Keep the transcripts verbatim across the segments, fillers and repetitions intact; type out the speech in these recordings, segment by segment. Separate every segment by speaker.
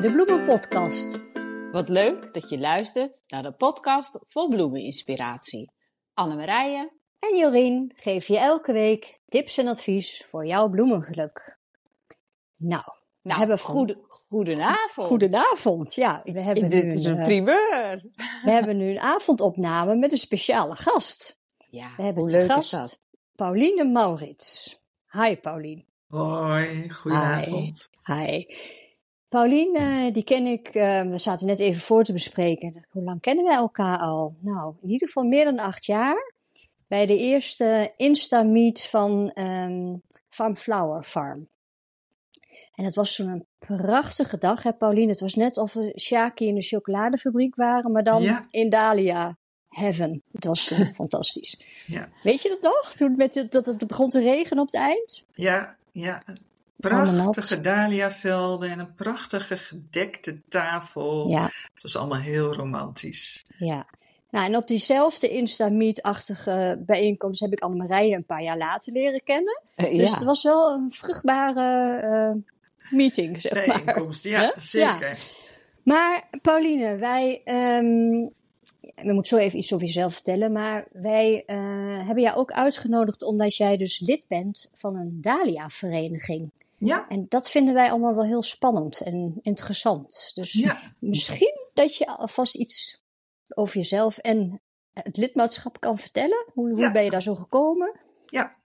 Speaker 1: de Bloemenpodcast.
Speaker 2: Wat leuk dat je luistert naar de podcast vol bloemeninspiratie. Annemarije
Speaker 1: En Jorien geven je elke week tips en advies voor jouw bloemengeluk. Nou, we
Speaker 2: Nou,
Speaker 1: hebben
Speaker 2: goede, goedenavond.
Speaker 1: Goedenavond, ja. We hebben,
Speaker 2: Dit
Speaker 1: nu
Speaker 2: is
Speaker 1: een,
Speaker 2: een
Speaker 1: eh,
Speaker 2: primeur.
Speaker 1: we hebben nu een avondopname met een speciale gast.
Speaker 2: Ja,
Speaker 1: We hebben
Speaker 2: hoe
Speaker 1: te
Speaker 2: leuk
Speaker 1: gast
Speaker 2: is dat?
Speaker 1: Pauline Maurits. Hi Pauline.
Speaker 3: Hoi, goedenavond.
Speaker 1: Hi. Pauline, eh, die ken ik, eh, we zaten net even voor te bespreken. Hoe lang kennen wij elkaar al? Nou, in ieder geval meer dan acht jaar. Bij de eerste Insta-meet van ehm Farm Flower Farm. En het was toen een prachtige dag, hè Pauline? Het was net of we Shaki in de chocoladefabriek waren, maar dan
Speaker 3: Ja.
Speaker 1: in Dahlia Heaven. Het was toen fantastisch.
Speaker 3: Ja,
Speaker 1: Weet je dat nog? Toen met het, dat het begon te regenen op het eind?
Speaker 3: ja, ja.
Speaker 1: Allemaal
Speaker 3: Prachtige
Speaker 1: nat.
Speaker 3: dahliavelden en een prachtige gedekte tafel.
Speaker 1: Ja,
Speaker 3: Het was allemaal heel romantisch.
Speaker 1: ja. Nou, en op diezelfde Insta-meet-achtige bijeenkomst heb ik Annemarije een paar jaar later leren kennen.
Speaker 2: Eh,
Speaker 1: Dus
Speaker 2: ja.
Speaker 1: het was wel een vruchtbare eh, meeting, zeg maar.
Speaker 3: Bijeenkomst, ja,
Speaker 1: Hè?
Speaker 3: zeker.
Speaker 1: Maar Pauline, wij, ehm we moeten zo even iets over jezelf vertellen, maar wij eh, hebben jou ook uitgenodigd omdat jij dus lid bent van een Dahlia-vereniging.
Speaker 3: Ja,
Speaker 1: En dat vinden wij allemaal wel heel spannend en interessant. Dus
Speaker 3: ja.
Speaker 1: misschien dat je alvast iets over jezelf en het lidmaatschap kan vertellen. Hoe, hoe
Speaker 3: Ja.
Speaker 1: ben je daar zo gekomen?
Speaker 3: Ja.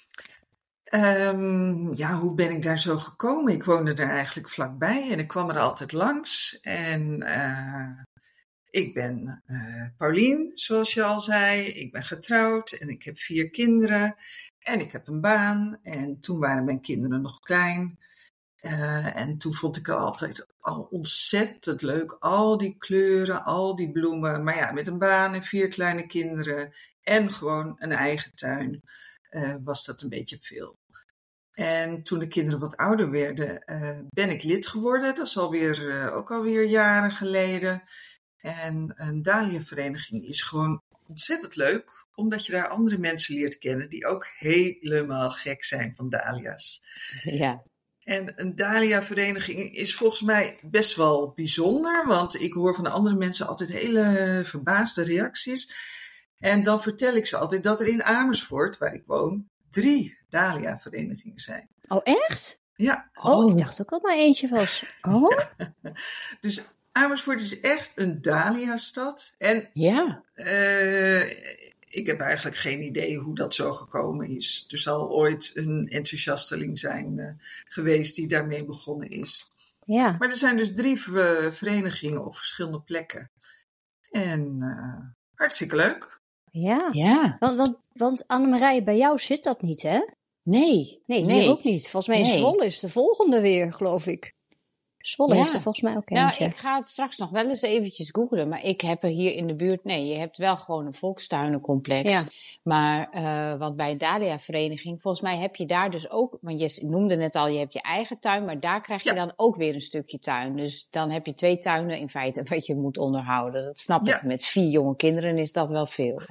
Speaker 3: Ehm, ja, hoe ben ik daar zo gekomen? Ik woonde er eigenlijk vlakbij en ik kwam er altijd langs. En eh, ik ben eh Paulien, zoals je al zei. Ik ben getrouwd en ik heb vier kinderen. En ik heb een baan. En toen waren mijn kinderen nog klein. Eh, en toen vond ik het altijd al ontzettend leuk. Al die kleuren, al die bloemen. Maar ja, met een baan en vier kleine kinderen en gewoon een eigen tuin eh, was dat een beetje veel. En toen de kinderen wat ouder werden, eh, ben ik lid geworden. Dat is alweer, eh, ook alweer jaren geleden. En een Dahlia-vereniging is gewoon ontzettend leuk, omdat je daar andere mensen leert kennen die ook helemaal gek zijn van dahlia's.
Speaker 2: Ja.
Speaker 3: En een Dahlia-vereniging is volgens mij best wel bijzonder, want ik hoor van de andere mensen altijd hele verbaasde reacties. En dan vertel ik ze altijd dat er in Amersfoort, waar ik woon, drie Dahlia-verenigingen zijn.
Speaker 1: Oh, echt?
Speaker 3: Ja,
Speaker 1: Oh, ik dacht ook dat maar eentje was. Oh,
Speaker 3: dus Amersfoort is echt een Dahlia-stad. En
Speaker 2: Ja.
Speaker 3: eh, ik heb eigenlijk geen idee hoe dat zo gekomen is. Er zal ooit een enthousiasteling zijn eh, geweest die daarmee begonnen is.
Speaker 1: ja.
Speaker 3: Maar er zijn dus drie ver- verenigingen op verschillende plekken. En eh, hartstikke leuk.
Speaker 1: Ja.
Speaker 2: Ja.
Speaker 1: Want, want, want Annemarije, bij jou zit dat niet, hè?
Speaker 2: Nee.
Speaker 1: Nee,
Speaker 2: nee.
Speaker 1: hier ook niet. Volgens mij in
Speaker 2: Nee.
Speaker 1: Zwolle is de volgende weer, geloof ik. Zwolle
Speaker 2: Ja.
Speaker 1: heeft er volgens mij ook
Speaker 2: Nou,
Speaker 1: eentje.
Speaker 2: ik ga het straks nog wel eens eventjes googlen, maar ik heb er hier in de buurt, nee, je hebt wel gewoon een volkstuinencomplex.
Speaker 1: Ja.
Speaker 2: Maar, eh want bij een Dahlia-vereniging, volgens mij heb je daar dus ook, want je noemde net al, je hebt je eigen tuin, maar daar krijg je
Speaker 3: Ja.
Speaker 2: dan ook weer een stukje tuin. Dus dan heb je twee tuinen in feite wat je moet onderhouden. Dat snap
Speaker 3: Ja.
Speaker 2: ik. Met vier jonge kinderen is dat wel veel.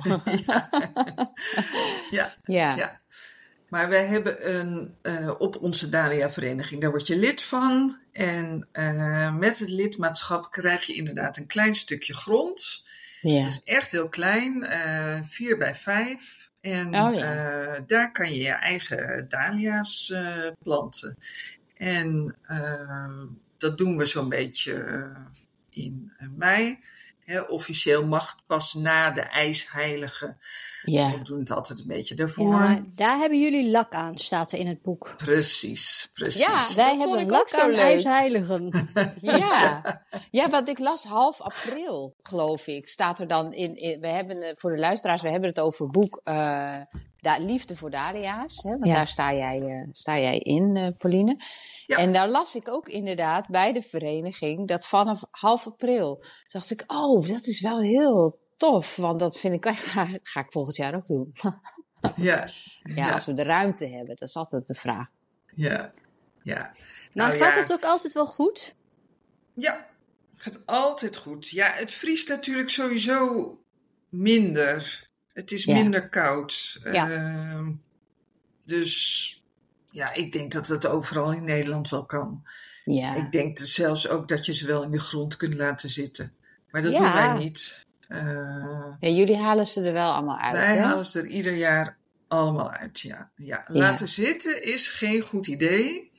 Speaker 3: Ja,
Speaker 2: Ja.
Speaker 3: ja. Maar wij hebben een, eh, op onze Dahlia-vereniging, daar word je lid van. En eh, met het lidmaatschap krijg je inderdaad een klein stukje grond.
Speaker 2: Ja.
Speaker 3: Dat is echt heel klein, eh vier bij vijf. En
Speaker 2: Oh ja.
Speaker 3: eh, daar kan je je eigen dahlia's eh, planten. En eh, dat doen we zo'n beetje eh, in eh, mei. Hè, officieel mag het pas na de ijsheilige.
Speaker 2: Ja.
Speaker 3: We doen het altijd een beetje
Speaker 1: Ja,
Speaker 3: daarvoor.
Speaker 1: maar daar hebben jullie lak aan, staat er in het boek.
Speaker 3: Precies, precies.
Speaker 2: Ja.
Speaker 1: Wij
Speaker 2: vond
Speaker 1: hebben
Speaker 2: ik ook
Speaker 1: lak
Speaker 2: zo
Speaker 1: aan
Speaker 2: leuk.
Speaker 1: ijsheiligen.
Speaker 2: Ja. Ja, want ik las half april, geloof ik. Staat er dan in. in we hebben, eh, voor de luisteraars, we hebben het over het boek eh, Da- Liefde voor Dahlia's. Hè? Want
Speaker 1: Ja.
Speaker 2: daar sta jij, eh, sta jij in, eh, Pauline.
Speaker 3: Ja.
Speaker 2: En daar las ik ook inderdaad bij de vereniging dat vanaf half april. Toen dacht ik, oh, dat is wel heel tof. Want dat vind ik, ga, ga ik volgend jaar ook doen.
Speaker 3: Ja,
Speaker 2: Ja, als we de ruimte hebben, dat is altijd de vraag.
Speaker 3: ja, ja.
Speaker 1: Maar
Speaker 3: Nou
Speaker 1: gaat
Speaker 3: ja.
Speaker 1: het ook altijd wel goed?
Speaker 3: Ja, gaat altijd goed. Ja, het vriest natuurlijk sowieso minder. Het is
Speaker 2: Ja.
Speaker 3: minder koud.
Speaker 1: Ja.
Speaker 3: Ehm, dus ja, ik denk dat het overal in Nederland wel kan.
Speaker 2: Ja.
Speaker 3: Ik denk dus zelfs ook dat je ze wel in de grond kunt laten zitten. Maar dat
Speaker 1: Ja.
Speaker 3: doen wij niet. Uh,
Speaker 2: Ja, jullie halen ze er wel allemaal uit,
Speaker 3: wij
Speaker 2: hè?
Speaker 3: halen ze er ieder jaar allemaal uit, ja. ja. Laten
Speaker 2: Ja.
Speaker 3: zitten is geen goed idee.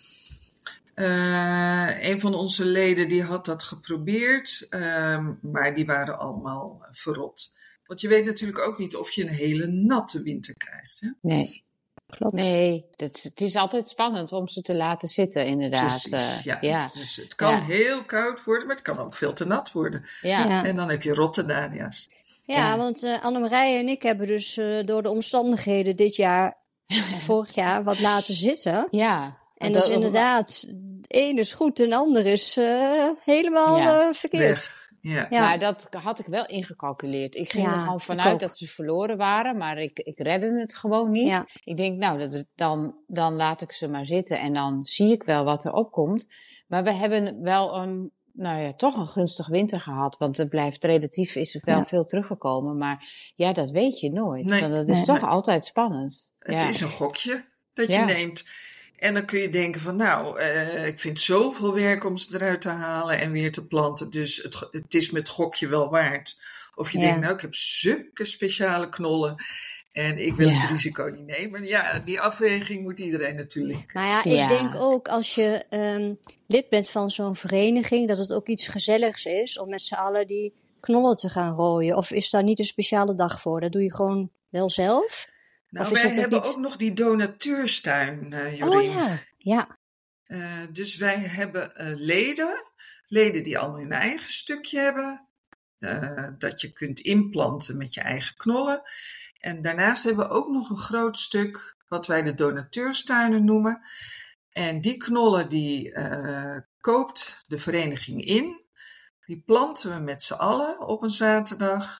Speaker 3: Uh, een van onze leden die had dat geprobeerd, uh, maar die waren allemaal verrot. Want je weet natuurlijk ook niet of je een hele natte winter krijgt. Hè?
Speaker 2: Nee,
Speaker 1: Klopt.
Speaker 2: nee dat, het is altijd spannend om ze te laten zitten, inderdaad.
Speaker 3: Precies,
Speaker 2: uh,
Speaker 3: ja.
Speaker 2: ja.
Speaker 3: Dus het kan
Speaker 2: ja.
Speaker 3: heel koud worden, maar het kan ook veel te nat worden.
Speaker 2: Ja.
Speaker 1: Ja.
Speaker 3: En dan heb je rotte dahlia's.
Speaker 1: Ja,
Speaker 2: Ja.
Speaker 1: want uh, Annemarije en ik hebben dus uh, door de omstandigheden dit jaar en vorig jaar wat laten zitten.
Speaker 2: Ja.
Speaker 1: En dus inderdaad, de ene is goed en de ander is uh, helemaal
Speaker 2: Ja.
Speaker 1: uh, verkeerd.
Speaker 3: Weg. Ja.
Speaker 1: Ja.
Speaker 2: Maar dat had ik wel ingecalculeerd. Ik ging
Speaker 1: Ja,
Speaker 2: er gewoon
Speaker 1: ik
Speaker 2: vanuit
Speaker 1: ook.
Speaker 2: dat ze verloren waren, maar ik, ik redde het gewoon niet.
Speaker 1: Ja.
Speaker 2: Ik denk, nou, dat, dan, dan laat ik ze maar zitten en dan zie ik wel wat er opkomt. Maar we hebben wel een, nou ja, toch een gunstig winter gehad, want het blijft relatief, is er wel
Speaker 1: Ja.
Speaker 2: veel teruggekomen. Maar ja, dat weet je nooit,
Speaker 3: Nee.
Speaker 2: want het is
Speaker 1: Nee.
Speaker 2: toch
Speaker 3: Nee.
Speaker 2: altijd spannend.
Speaker 3: Het
Speaker 2: Ja.
Speaker 3: is een gokje dat je
Speaker 2: Ja.
Speaker 3: neemt. En dan kun je denken van nou, uh, ik vind zoveel werk om ze eruit te halen en weer te planten. Dus het, het is met gokje wel waard. Of je
Speaker 1: Ja.
Speaker 3: denkt nou, ik heb zulke speciale knollen en ik wil
Speaker 2: Ja.
Speaker 3: het risico niet nemen. Ja, die afweging moet iedereen natuurlijk.
Speaker 1: Nou ja, ik
Speaker 2: Ja.
Speaker 1: denk ook als je um, lid bent van zo'n vereniging, dat het ook iets gezelligs is om met z'n allen die knollen te gaan rooien. Of is daar niet een speciale dag voor? Dat doe je gewoon wel zelf?
Speaker 3: Nou,
Speaker 1: Of is
Speaker 3: wij
Speaker 1: dat ook
Speaker 3: hebben
Speaker 1: niet-
Speaker 3: ook nog die donateurstuin, uh, Jorien.
Speaker 1: Oh ja, ja.
Speaker 3: Uh, dus wij hebben uh, leden, leden die allemaal hun eigen stukje hebben, uh, dat je kunt inplanten met je eigen knollen. En daarnaast hebben we ook nog een groot stuk wat wij de donateurstuinen noemen. En die knollen die uh, koopt de vereniging in, die planten we met z'n allen op een zaterdag.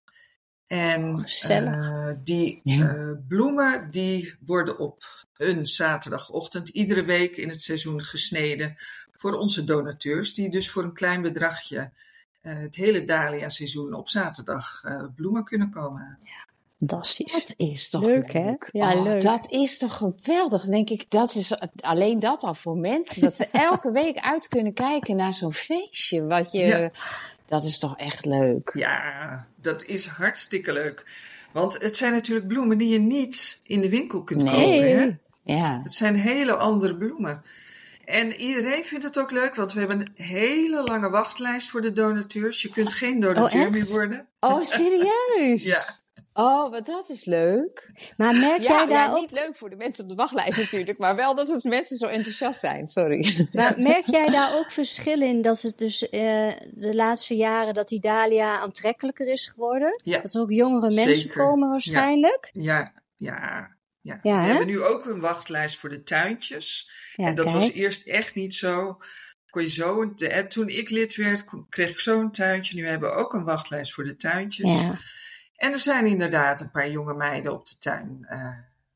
Speaker 3: En
Speaker 1: Gezellig.
Speaker 3: uh, die
Speaker 2: Ja.
Speaker 3: uh, bloemen die worden op een zaterdagochtend iedere week in het seizoen gesneden voor onze donateurs, die dus voor een klein bedragje uh, het hele dahlia seizoen op zaterdag uh, bloemen kunnen komen halen.
Speaker 1: Fantastisch.
Speaker 2: Dat is toch
Speaker 1: Leuk,
Speaker 2: leuk,
Speaker 1: hè? Ja,
Speaker 2: oh,
Speaker 1: leuk.
Speaker 2: Dat is toch geweldig, denk ik. Dat is alleen dat al voor mensen. Dat ze elke week uit kunnen kijken naar zo'n feestje. Wat je,
Speaker 3: Ja.
Speaker 2: Dat is toch echt leuk.
Speaker 3: Ja, dat is hartstikke leuk. Want het zijn natuurlijk bloemen die je niet in de winkel kunt
Speaker 2: Nee.
Speaker 3: kopen. Hè?
Speaker 2: Ja.
Speaker 3: Het zijn hele andere bloemen. En iedereen vindt het ook leuk, want we hebben een hele lange wachtlijst voor de donateurs. Je kunt geen donateur
Speaker 1: Oh, echt?
Speaker 3: meer worden.
Speaker 2: Oh, serieus?
Speaker 3: Ja.
Speaker 2: Oh, maar dat is leuk.
Speaker 1: Maar merk
Speaker 2: Ja,
Speaker 1: jij daar
Speaker 2: ja,
Speaker 1: ook,
Speaker 2: niet leuk voor de mensen op de wachtlijst natuurlijk, maar wel dat het mensen zo enthousiast zijn. Sorry.
Speaker 1: maar merk jij daar ook verschil in dat het dus uh, de laatste jaren dat die dahlia aantrekkelijker is geworden?
Speaker 3: Ja.
Speaker 1: Dat er ook jongere mensen
Speaker 3: Zeker.
Speaker 1: komen waarschijnlijk?
Speaker 3: Ja, ja, ja.
Speaker 1: Ja,
Speaker 3: we
Speaker 1: hè?
Speaker 3: hebben nu ook een wachtlijst voor de tuintjes.
Speaker 1: Ja,
Speaker 3: en dat
Speaker 1: kijk.
Speaker 3: was eerst echt niet zo. Kon je zo de, toen ik lid werd, kreeg ik zo'n tuintje. Nu hebben we ook een wachtlijst voor de tuintjes.
Speaker 1: Ja.
Speaker 3: En er zijn inderdaad een paar jonge meiden op de tuin uh,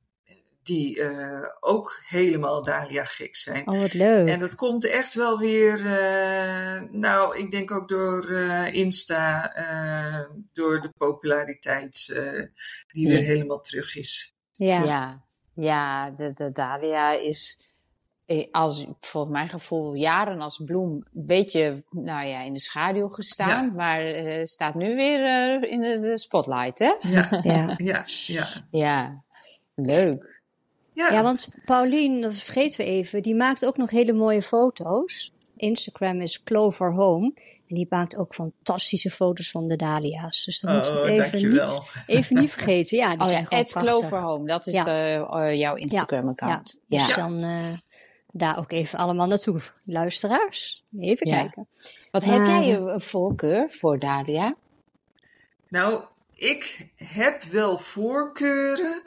Speaker 3: die uh, ook helemaal dahlia gek zijn.
Speaker 1: Oh, wat leuk.
Speaker 3: En dat komt echt wel weer, uh, nou, ik denk ook door uh, Insta, uh, door de populariteit uh, die weer
Speaker 2: Ja.
Speaker 3: helemaal terug is.
Speaker 1: Ja.
Speaker 2: Ja, ja de, de dahlia is, als, volgens mijn gevoel, jaren als bloem een beetje nou ja, in de schaduw gestaan.
Speaker 3: Ja.
Speaker 2: Maar uh, staat nu weer uh, in de, de spotlight, hè?
Speaker 3: Ja,
Speaker 1: Ja.
Speaker 3: ja, ja.
Speaker 2: Ja, leuk.
Speaker 3: Ja,
Speaker 1: Ja, want Paulien, dat vergeten we even, die maakt ook nog hele mooie foto's. Instagram is Clover Home. En die maakt ook fantastische foto's van de dahlia's. Dus dat moeten we
Speaker 3: oh,
Speaker 1: even
Speaker 3: dankjewel.
Speaker 1: niet, even niet vergeten. Ja, die
Speaker 2: Oh
Speaker 1: zijn
Speaker 2: ja,
Speaker 1: gewoon
Speaker 2: at
Speaker 1: prachtig.
Speaker 2: Clover Home, dat is
Speaker 1: Ja.
Speaker 2: uh, uh, jouw Instagram-account.
Speaker 1: Ja,
Speaker 2: Ja.
Speaker 1: dus dan uh, daar ook even allemaal naartoe. Luisteraars, even
Speaker 2: Ja.
Speaker 1: kijken.
Speaker 2: Wat heb
Speaker 1: Maar-
Speaker 2: jij een voorkeur voor dahlia?
Speaker 3: Nou, ik heb wel voorkeuren.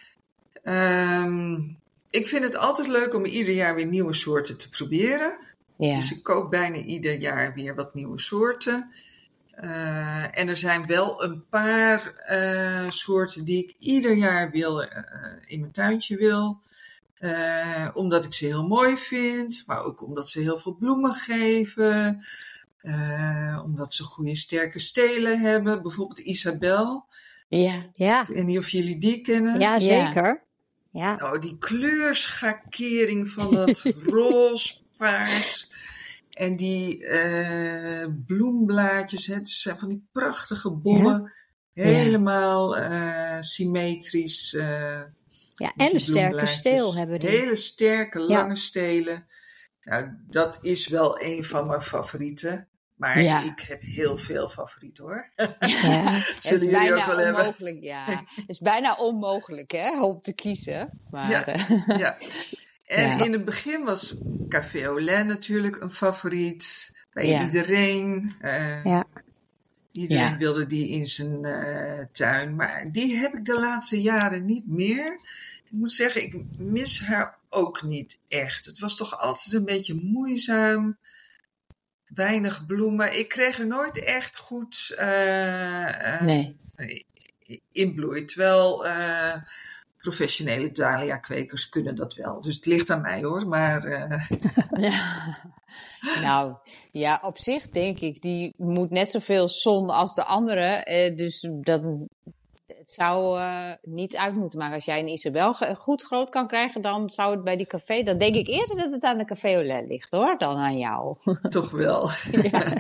Speaker 3: Um, ik vind het altijd leuk om ieder jaar weer nieuwe soorten te proberen.
Speaker 2: Ja.
Speaker 3: Dus ik koop bijna ieder jaar weer wat nieuwe soorten. Uh, en er zijn wel een paar uh, soorten die ik ieder jaar wil, uh, in mijn tuintje wil. Uh, omdat ik ze heel mooi vind, maar ook omdat ze heel veel bloemen geven. Uh, omdat ze goede sterke stelen hebben. Bijvoorbeeld Isabel.
Speaker 2: Ja.
Speaker 1: Ja,
Speaker 3: Ik weet niet of jullie die kennen.
Speaker 1: ja zeker. Ja.
Speaker 3: Nou, die kleurschakering van dat roze, paars En die uh, bloemblaadjes, het zijn van die prachtige bollen. Ja. Helemaal uh, symmetrisch. Uh,
Speaker 1: ja, en een sterke steel hebben die.
Speaker 3: Hele sterke, lange ja. stelen. Nou, dat is wel een van mijn favorieten. Maar ja. ik heb heel veel favorieten hoor. Ja.
Speaker 2: Zullen jullie ook wel onmogelijk, hebben? Ja. Het is bijna onmogelijk hè, om te kiezen. Maar,
Speaker 3: ja. ja. En ja. in het begin was Café au lait natuurlijk een favoriet. Bij ja. iedereen. Uh, ja. Iedereen ja. wilde die in zijn uh, tuin. Maar die heb ik de laatste jaren niet meer. Ik moet zeggen, ik mis haar ook niet echt. Het was toch altijd een beetje moeizaam. Weinig bloemen. Ik kreeg er nooit echt goed uh, uh, nee. in bloei. Terwijl uh, professionele dahlia-kwekers kunnen dat wel. Dus het ligt aan mij hoor. Maar, uh...
Speaker 2: ja. Nou, ja, op zich denk ik, die moet net zoveel zon als de andere. Uh, dus dat, het zou uh, niet uit moeten maken. Als jij een Isabel goed groot kan krijgen, dan zou het bij die café... Dan denk ik eerder dat het aan de Café au lait ligt, hoor, dan aan jou.
Speaker 3: Toch wel. Ja.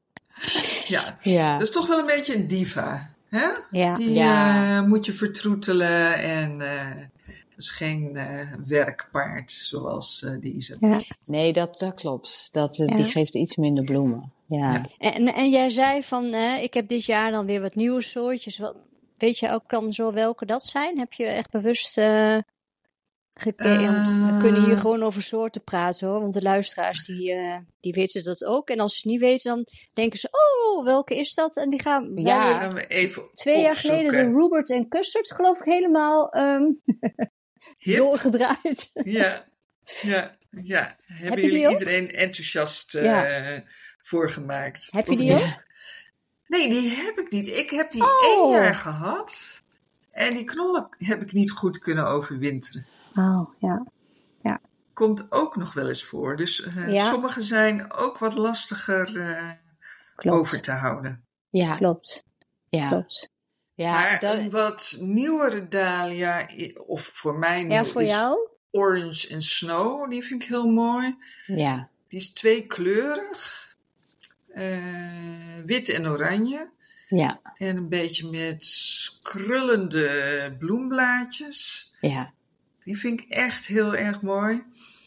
Speaker 3: ja. ja. Dat is toch wel een beetje een diva, hè? Ja. Die ja. Uh, moet je vertroetelen en... Uh, dat is geen uh, werkpaard zoals uh, die Isabel. Ja.
Speaker 2: Nee, dat, dat klopt. Dat, uh, ja. Die geeft iets minder bloemen. Ja. Ja.
Speaker 1: En, en jij zei van, uh, ik heb dit jaar dan weer wat nieuwe soortjes. Wat, weet je ook dan zo welke dat zijn? Heb je echt bewust uh, gekeken? Uh, we kunnen hier gewoon over soorten praten hoor. Want de luisteraars die, uh, die weten dat ook. En als ze het niet weten, dan denken ze, oh, welke is dat? En die gaan
Speaker 3: ja, gaan we even
Speaker 1: twee jaar geleden de Rupert en Custard, geloof ik, helemaal um, doorgedraaid.
Speaker 3: Ja, ja, ja. Hebben Heb jullie iedereen enthousiast uh, ja. voorgemaakt?
Speaker 1: Heb je die ook?
Speaker 3: Nee, die heb ik niet. Ik heb die oh. één jaar gehad. En die knollen heb ik niet goed kunnen overwinteren.
Speaker 1: Oh, ja. ja.
Speaker 3: Komt ook nog wel eens voor. Dus uh, ja. sommige zijn ook wat lastiger uh, over te houden.
Speaker 1: Ja, klopt.
Speaker 2: Ja.
Speaker 1: klopt.
Speaker 3: Ja, maar dat... een wat nieuwere dahlia, of voor mij nieuw,
Speaker 1: ja, voor
Speaker 3: is
Speaker 1: jou?
Speaker 3: Orange and Snow. Die vind ik heel mooi.
Speaker 2: Ja.
Speaker 3: Die is tweekleurig. Uh, wit en oranje.
Speaker 2: Ja.
Speaker 3: En een beetje met krullende bloemblaadjes.
Speaker 2: Ja.
Speaker 3: Die vind ik echt heel erg mooi.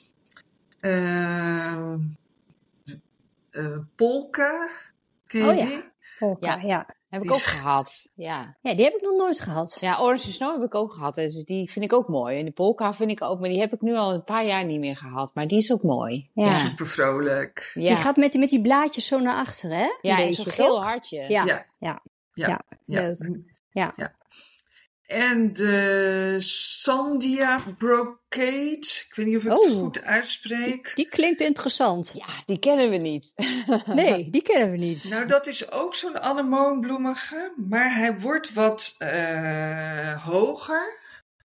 Speaker 3: Uh, uh, polka. Ken je
Speaker 1: oh, ja.
Speaker 3: die?
Speaker 1: Polka, ja. ja.
Speaker 2: Heb ik die ook is... gehad. Ja.
Speaker 1: ja, die heb ik nog nooit gehad.
Speaker 2: Ja, Orange Snow heb ik ook gehad. Dus die vind ik ook mooi. En de polka vind ik ook, maar die heb ik nu al een paar jaar niet meer gehad. Maar die is ook mooi.
Speaker 3: Ja. Super vrolijk.
Speaker 1: Ja. Die gaat met die, met die blaadjes zo naar achteren, hè?
Speaker 2: Ja, en zo'n geel hartje.
Speaker 1: Ja, ja. ja. ja.
Speaker 3: ja.
Speaker 1: ja. Leuk. Ja.
Speaker 3: ja. En de Sandia Brocade. Ik weet niet of ik oh, het goed uitspreek.
Speaker 1: Die, die klinkt interessant.
Speaker 2: Ja, die kennen we niet.
Speaker 1: Nee, die kennen we niet.
Speaker 3: Nou, dat is ook zo'n anemoonbloemige. Maar hij wordt wat uh, hoger.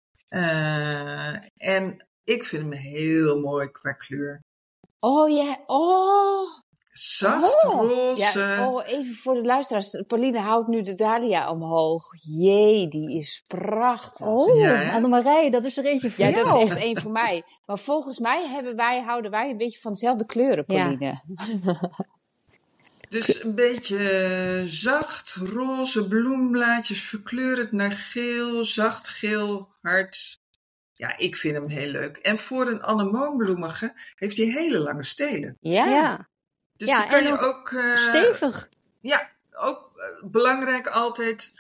Speaker 3: Uh, en ik vind hem heel mooi qua kleur.
Speaker 2: Oh ja, oh...
Speaker 3: Zacht oh, roze.
Speaker 2: Ja, oh, even voor de luisteraars. Pauline houdt nu de dahlia omhoog. Jee, die is prachtig.
Speaker 1: Oh, ja, Annemarije, dat is er eentje voor
Speaker 2: ja,
Speaker 1: jou.
Speaker 2: Ja, dat is echt één voor mij. Maar volgens mij hebben wij, houden wij een beetje van dezelfde kleuren, Pauline. Ja.
Speaker 3: Dus een beetje zacht roze bloemblaadjes, verkleurend naar geel, zacht geel, hard. Ja, ik vind hem heel leuk. En voor een anemoonbloemige heeft hij hele lange stelen.
Speaker 1: Ja. ja.
Speaker 3: Dus
Speaker 1: ja,
Speaker 3: dan kan
Speaker 1: en
Speaker 3: je
Speaker 1: ook,
Speaker 3: ook uh,
Speaker 1: stevig.
Speaker 3: Ja, ook uh, belangrijk altijd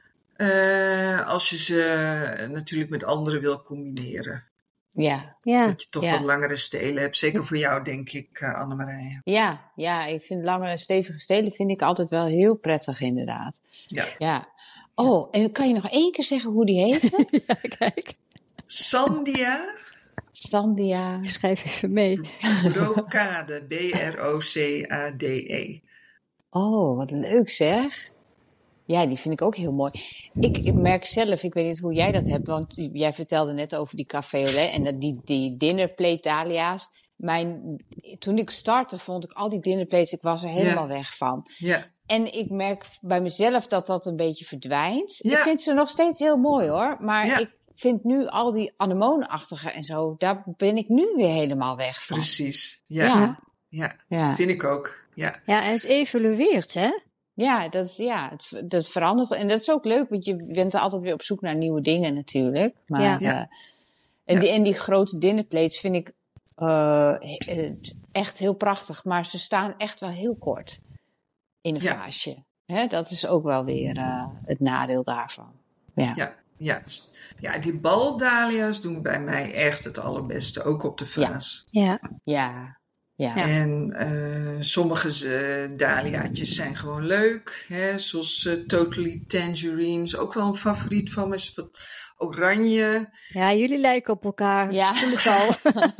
Speaker 3: uh, als je ze uh, natuurlijk met anderen wil combineren.
Speaker 2: Ja.
Speaker 1: ja.
Speaker 3: Dat je toch
Speaker 2: ja.
Speaker 3: wat langere stelen hebt. Zeker voor jou, denk ik, uh, Annemarije.
Speaker 2: Ja, ja, ik vind lange, stevige stelen vind ik altijd wel heel prettig, inderdaad.
Speaker 3: Ja.
Speaker 2: ja. Oh, en kan je nog één keer zeggen hoe die heet?
Speaker 1: ja, kijk.
Speaker 3: Sandia.
Speaker 2: Sandia.
Speaker 1: Ik schrijf even mee.
Speaker 3: Brocade. B R O C A D E.
Speaker 2: Oh, wat leuk zeg. Ja, die vind ik ook heel mooi. Ik, ik merk zelf, ik weet niet hoe jij dat hebt, want jij vertelde net over die Café au lait en die, die dinnerplate dahlia's. Mijn, toen ik startte, vond ik al die dinnerplates, ik was er helemaal yeah. weg van.
Speaker 3: Ja. Yeah.
Speaker 2: En ik merk bij mezelf dat dat een beetje verdwijnt.
Speaker 3: Yeah.
Speaker 2: Ik vind ze nog steeds heel mooi hoor, maar
Speaker 3: yeah.
Speaker 2: ik vind nu al die anemoonachtige en zo, daar ben ik nu weer helemaal weg van.
Speaker 3: Precies, ja.
Speaker 2: ja.
Speaker 3: ja,
Speaker 2: Ja.
Speaker 3: vind ik ook. Ja,
Speaker 1: Ja, en het evolueert, hè?
Speaker 2: Ja, dat, ja het, dat verandert. En dat is ook leuk, want je bent er altijd weer op zoek naar nieuwe dingen natuurlijk. Maar,
Speaker 1: Ja.
Speaker 3: Ja.
Speaker 2: uh, en,
Speaker 3: Ja.
Speaker 2: die, en die grote dinnerplates vind ik uh, echt heel prachtig. Maar ze staan echt wel heel kort in een
Speaker 3: Ja.
Speaker 2: vaasje. Hè, dat is ook wel weer uh, het nadeel daarvan. Ja.
Speaker 3: ja, ja. Ja, die baldahlia's doen bij mij echt het allerbeste, ook op de vaas.
Speaker 1: Ja.
Speaker 2: Ja. Ja.
Speaker 1: Ja.
Speaker 3: En uh, sommige uh, dahliaatjes zijn gewoon leuk, hè? Zoals uh, Totally Tangerine is ook wel een favoriet van me, is wat oranje.
Speaker 1: Ja, jullie lijken op elkaar.
Speaker 2: Ja.
Speaker 1: Voel ik al.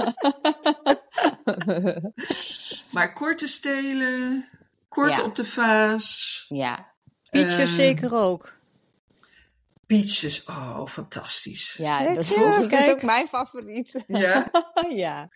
Speaker 3: Maar korte stelen, kort
Speaker 2: Ja.
Speaker 3: op de vaas.
Speaker 2: Ja.
Speaker 1: Peaches
Speaker 3: Uh,
Speaker 1: zeker ook.
Speaker 3: Peaches, oh, fantastisch.
Speaker 2: Ja,
Speaker 1: Kijk,
Speaker 2: dat,
Speaker 1: ja,
Speaker 2: dat is
Speaker 1: kijk.
Speaker 2: ook mijn favoriet.
Speaker 3: Ja,
Speaker 2: Ja.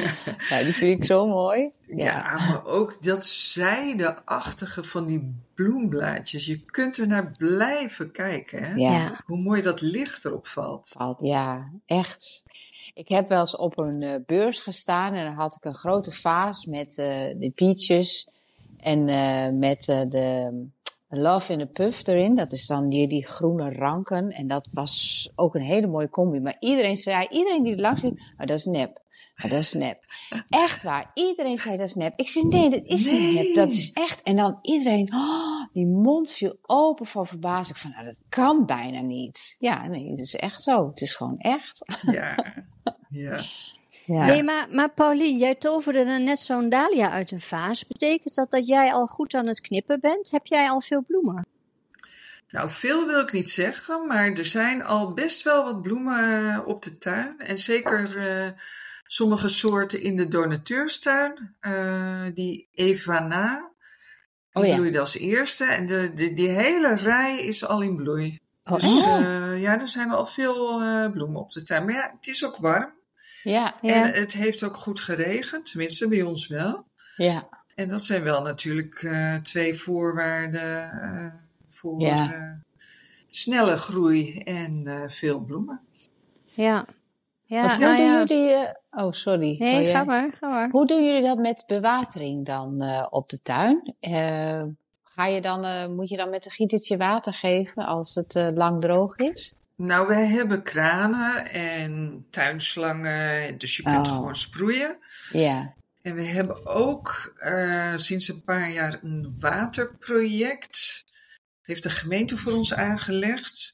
Speaker 2: Ja, die vind ik zo mooi.
Speaker 3: ja.
Speaker 2: Ja.
Speaker 3: Maar ook dat zijdeachtige van die bloemblaadjes. Je kunt er naar blijven kijken, hè?
Speaker 2: Ja.
Speaker 1: Ja.
Speaker 3: Hoe mooi dat licht erop valt.
Speaker 2: Valt- Ja, echt. Ik heb wel eens op een uh, beurs gestaan en dan had ik een grote vaas met uh, de peaches en uh, met uh, de Love in a Puff erin. Dat is dan die, die groene ranken en dat was ook een hele mooie combi. Maar iedereen zei, iedereen die er langs liep, oh, dat is nep. Oh, dat is nep. Echt waar. Iedereen zei dat is nep. Ik zei nee, dat is
Speaker 3: Nee.
Speaker 2: niet nep. Dat is echt. En dan iedereen, oh, die mond viel open van verbazing. Van, nou, dat kan bijna niet. Ja, nee, het is echt zo. Het is gewoon echt.
Speaker 3: Ja, ja.
Speaker 2: Ja.
Speaker 1: Nee, maar, maar Paulien, jij toverde er net zo'n dahlia uit een vaas. Betekent dat dat jij al goed aan het knippen bent? Heb jij al veel bloemen?
Speaker 3: Nou, veel wil ik niet zeggen, maar er zijn al best wel wat bloemen uh, op de tuin. En zeker uh, sommige soorten in de donateurstuin. Uh, die Evana, die
Speaker 2: Oh ja.
Speaker 3: bloeide als eerste. En de, de, die hele rij is al in bloei.
Speaker 2: Oh,
Speaker 3: Dus
Speaker 2: echt?
Speaker 3: uh, ja, er zijn al veel uh, bloemen op de tuin. Maar ja, het is ook warm.
Speaker 2: Ja,
Speaker 1: Ja.
Speaker 3: En het heeft ook goed geregend, tenminste bij ons wel.
Speaker 2: ja,
Speaker 3: En dat zijn wel natuurlijk uh, twee voorwaarden uh, voor
Speaker 2: Ja.
Speaker 3: uh, snelle groei en uh, veel bloemen.
Speaker 1: Ja. Ja,
Speaker 2: Want hoe
Speaker 1: nou
Speaker 2: doen
Speaker 1: ja.
Speaker 2: jullie... uh, oh, sorry.
Speaker 1: Nee,
Speaker 2: Wil jij-
Speaker 1: ga maar, ga maar.
Speaker 2: Hoe doen jullie dat met bewatering dan uh, op de tuin? Uh, ga je dan, uh, moet je dan met een gietertje water geven als het uh, lang droog is?
Speaker 3: Nou, wij hebben kranen en tuinslangen, dus je kunt
Speaker 2: Oh.
Speaker 3: gewoon sproeien.
Speaker 2: Ja.
Speaker 3: En we hebben ook uh, sinds een paar jaar een waterproject. Heeft de gemeente voor ons aangelegd.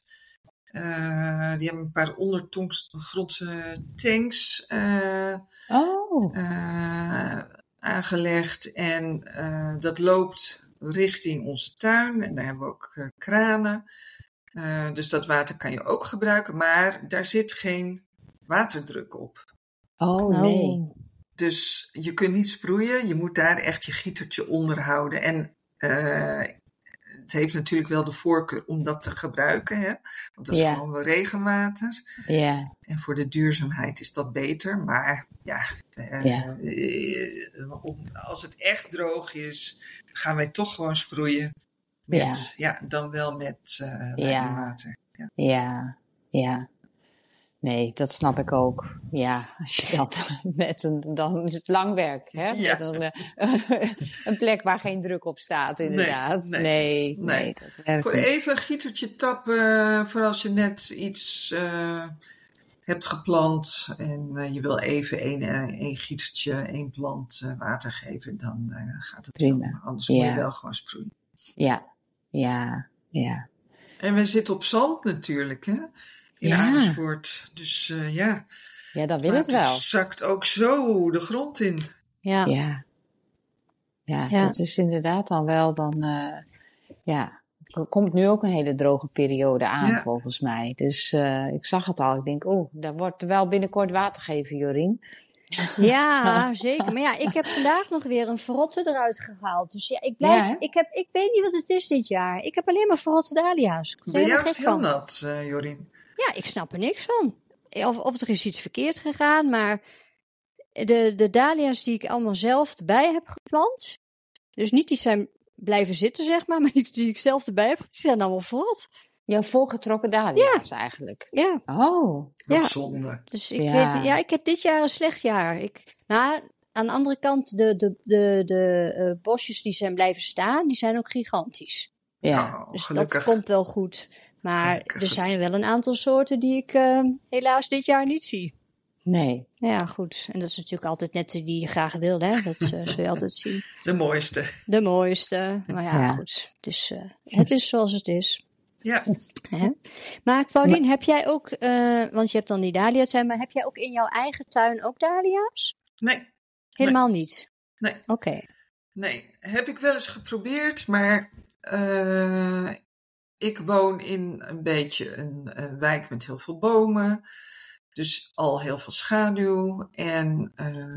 Speaker 3: Uh, die hebben een paar ondergrondse tanks uh,
Speaker 2: Oh.
Speaker 3: uh, aangelegd. En uh, dat loopt richting onze tuin. En daar hebben we ook uh, kranen. Uh, dus dat water kan je ook gebruiken. Maar daar zit geen waterdruk op.
Speaker 2: Oh, nee.
Speaker 3: Dus je kunt niet sproeien. Je moet daar echt je gietertje onder houden. En uh, het heeft natuurlijk wel de voorkeur om dat te gebruiken. Hè? Want dat is
Speaker 2: Ja.
Speaker 3: gewoon wel regenwater.
Speaker 2: Ja.
Speaker 3: En voor de duurzaamheid is dat beter. Maar ja, uh,
Speaker 2: Ja.
Speaker 3: uh, om, als het echt droog is, gaan wij toch gewoon sproeien. Met, ja. ja, dan wel met uh, leidingwater. Ja.
Speaker 2: Ja. Ja. Nee, dat snap ik ook. Ja, als je dan met een, dan is het lang werk, hè?
Speaker 3: Ja.
Speaker 2: Met een, uh, een plek waar geen druk op staat, inderdaad.
Speaker 3: Nee,
Speaker 2: Nee,
Speaker 3: nee.
Speaker 2: nee, dat werkt
Speaker 3: Voor
Speaker 2: niet.
Speaker 3: even een gietertje tappen, voor als je net iets uh, hebt geplant en uh, je wil even één, uh, één gietertje, één plant uh, water geven, dan uh, gaat het
Speaker 2: Prima.
Speaker 3: wel. Anders moet
Speaker 2: Ja.
Speaker 3: je wel gewoon sproeien.
Speaker 2: Ja, ja, ja.
Speaker 3: En we zitten op zand natuurlijk, hè? In
Speaker 2: Ja.
Speaker 3: Amersfoort. Dus uh, ja,
Speaker 2: Ja, dan wil het
Speaker 3: water
Speaker 2: wel.
Speaker 3: zakt ook zo de grond in.
Speaker 1: Ja.
Speaker 2: Ja. Ja,
Speaker 1: Ja.
Speaker 2: dat is inderdaad dan wel dan, uh, ja, er komt nu ook een hele droge periode aan,
Speaker 3: Ja.
Speaker 2: volgens mij. Dus uh, ik zag het al. Ik denk, oh, daar wordt wel binnenkort water gegeven, Jorien.
Speaker 1: Ja, zeker. Maar ja, ik heb vandaag nog weer een verrotte eruit gehaald. Dus ja, ik blijf,
Speaker 2: Ja, hè?
Speaker 1: ik heb, ik weet niet wat het is dit jaar. Ik heb alleen maar verrotte dahlia's. Ik word er
Speaker 3: Bij
Speaker 1: helemaal
Speaker 3: jou is
Speaker 1: gek
Speaker 3: het heel
Speaker 1: van.
Speaker 3: nat, uh, Jorien.
Speaker 1: Ja, ik snap er niks van. Of, of er is iets verkeerd gegaan, maar de, de dahlia's die ik allemaal zelf erbij heb geplant, dus niet die zijn blijven zitten, zeg maar, maar die, die ik zelf erbij heb, die zijn allemaal verrot.
Speaker 2: Jouw volgetrokken dahlia's eigenlijk.
Speaker 1: Ja,
Speaker 2: Oh,
Speaker 3: Wat
Speaker 1: ja.
Speaker 3: zonde.
Speaker 1: Dus ik
Speaker 2: Ja.
Speaker 1: weet niet, ja, ik heb dit jaar een slecht jaar. Ik, nou, aan de andere kant, de, de, de, de uh, bosjes die zijn blijven staan, die zijn ook gigantisch.
Speaker 2: Ja.
Speaker 3: Oh,
Speaker 1: Dus
Speaker 3: gelukkig.
Speaker 1: dat komt wel goed. Maar
Speaker 3: Gelukkig
Speaker 1: er
Speaker 3: goed.
Speaker 1: zijn wel een aantal soorten die ik uh, helaas dit jaar niet zie.
Speaker 2: Nee.
Speaker 1: Ja, goed. En dat is natuurlijk altijd net die je graag wil, hè. Dat uh, zul je altijd zien.
Speaker 3: De mooiste.
Speaker 1: De mooiste. Maar ja,
Speaker 2: Ja.
Speaker 1: goed. Het is, uh, het is zoals het is.
Speaker 3: Ja.
Speaker 1: Hè? Maar Paulien, heb jij ook, uh, want je hebt dan die dahliatuin, maar heb jij ook in jouw eigen tuin ook dahlia's?
Speaker 3: Nee.
Speaker 1: Helemaal nee. niet?
Speaker 3: Nee.
Speaker 1: Oké. Okay.
Speaker 3: Nee, heb ik wel eens geprobeerd, maar uh, ik woon in een beetje een, een wijk met heel veel bomen. Dus al heel veel schaduw. En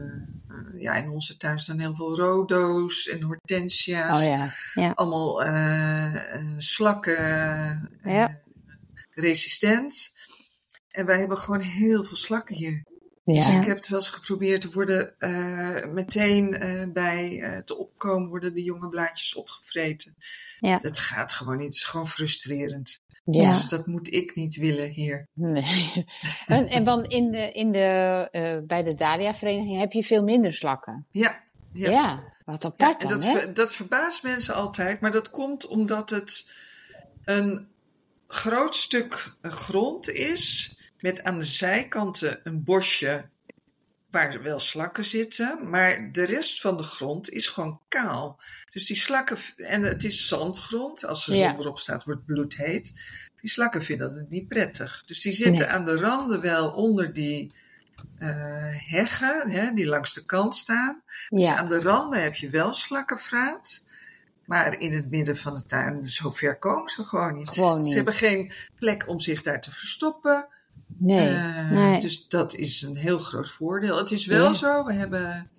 Speaker 3: uh, ja, in onze tuin staan heel veel rhodo's en hortensia's.
Speaker 2: Oh ja.
Speaker 1: Ja.
Speaker 3: Allemaal uh, slakken uh,
Speaker 1: ja.
Speaker 3: resistent. En wij hebben gewoon heel veel slakken hier.
Speaker 2: Ja.
Speaker 3: Dus ik heb het wel eens geprobeerd. Er worden uh, meteen uh, bij uh, het opkomen worden de jonge blaadjes opgevreten.
Speaker 1: Ja.
Speaker 3: Dat gaat gewoon niet. Het is gewoon frustrerend.
Speaker 2: Ja.
Speaker 3: Dus dat moet ik niet willen hier.
Speaker 2: Nee. En, en dan in de, in de, uh, bij de Dahlia-vereniging heb je veel minder slakken.
Speaker 3: Ja. Ja,
Speaker 2: ja wat apart
Speaker 3: ja,
Speaker 2: dan,
Speaker 3: dat,
Speaker 2: hè?
Speaker 3: dat verbaast mensen altijd. Maar dat komt omdat het een groot stuk grond is met aan de zijkanten een bosje waar wel slakken zitten, maar de rest van de grond is gewoon kaal. Dus die slakken, en het is zandgrond, als er zon
Speaker 2: ja.
Speaker 3: erop staat wordt het bloedheet. Die slakken vinden dat niet prettig. Dus die zitten nee. aan de randen wel onder die uh, heggen, hè, die langs de kant staan. Dus
Speaker 2: ja.
Speaker 3: aan de randen heb je wel slakkenvraat. Maar in het midden van de tuin, zo ver komen ze gewoon niet.
Speaker 2: Gewoon niet.
Speaker 3: Ze hebben geen plek om zich daar te verstoppen.
Speaker 2: Nee.
Speaker 3: Uh,
Speaker 1: nee.
Speaker 3: Dus dat is een heel groot voordeel. Het is wel ja. zo, we hebben...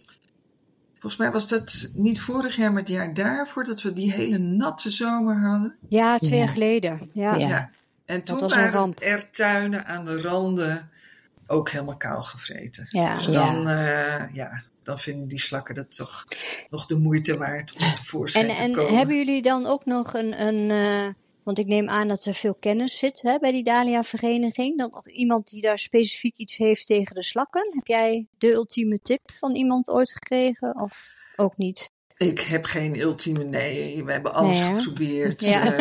Speaker 3: Volgens mij was dat niet vorig jaar, maar het jaar daarvoor... dat we die hele natte zomer hadden.
Speaker 1: Ja, twee
Speaker 2: ja.
Speaker 1: jaar geleden. Ja.
Speaker 3: ja. ja. En toen waren er tuinen aan de randen ook helemaal kaal gevreten.
Speaker 1: Ja.
Speaker 3: Dus dan, ja. Uh, ja, dan vinden die slakken dat toch nog de moeite waard om tevoorschijn
Speaker 1: en,
Speaker 3: te
Speaker 1: en
Speaker 3: komen.
Speaker 1: En hebben jullie dan ook nog een... een uh... Want ik neem aan dat er veel kennis zit hè, bij die Dahlia-vereniging. Dan nog iemand die daar specifiek iets heeft tegen de slakken. Heb jij de ultieme tip van iemand ooit gekregen of ook niet?
Speaker 3: Ik heb geen ultieme, nee. We hebben alles nee, geprobeerd.
Speaker 1: Ja.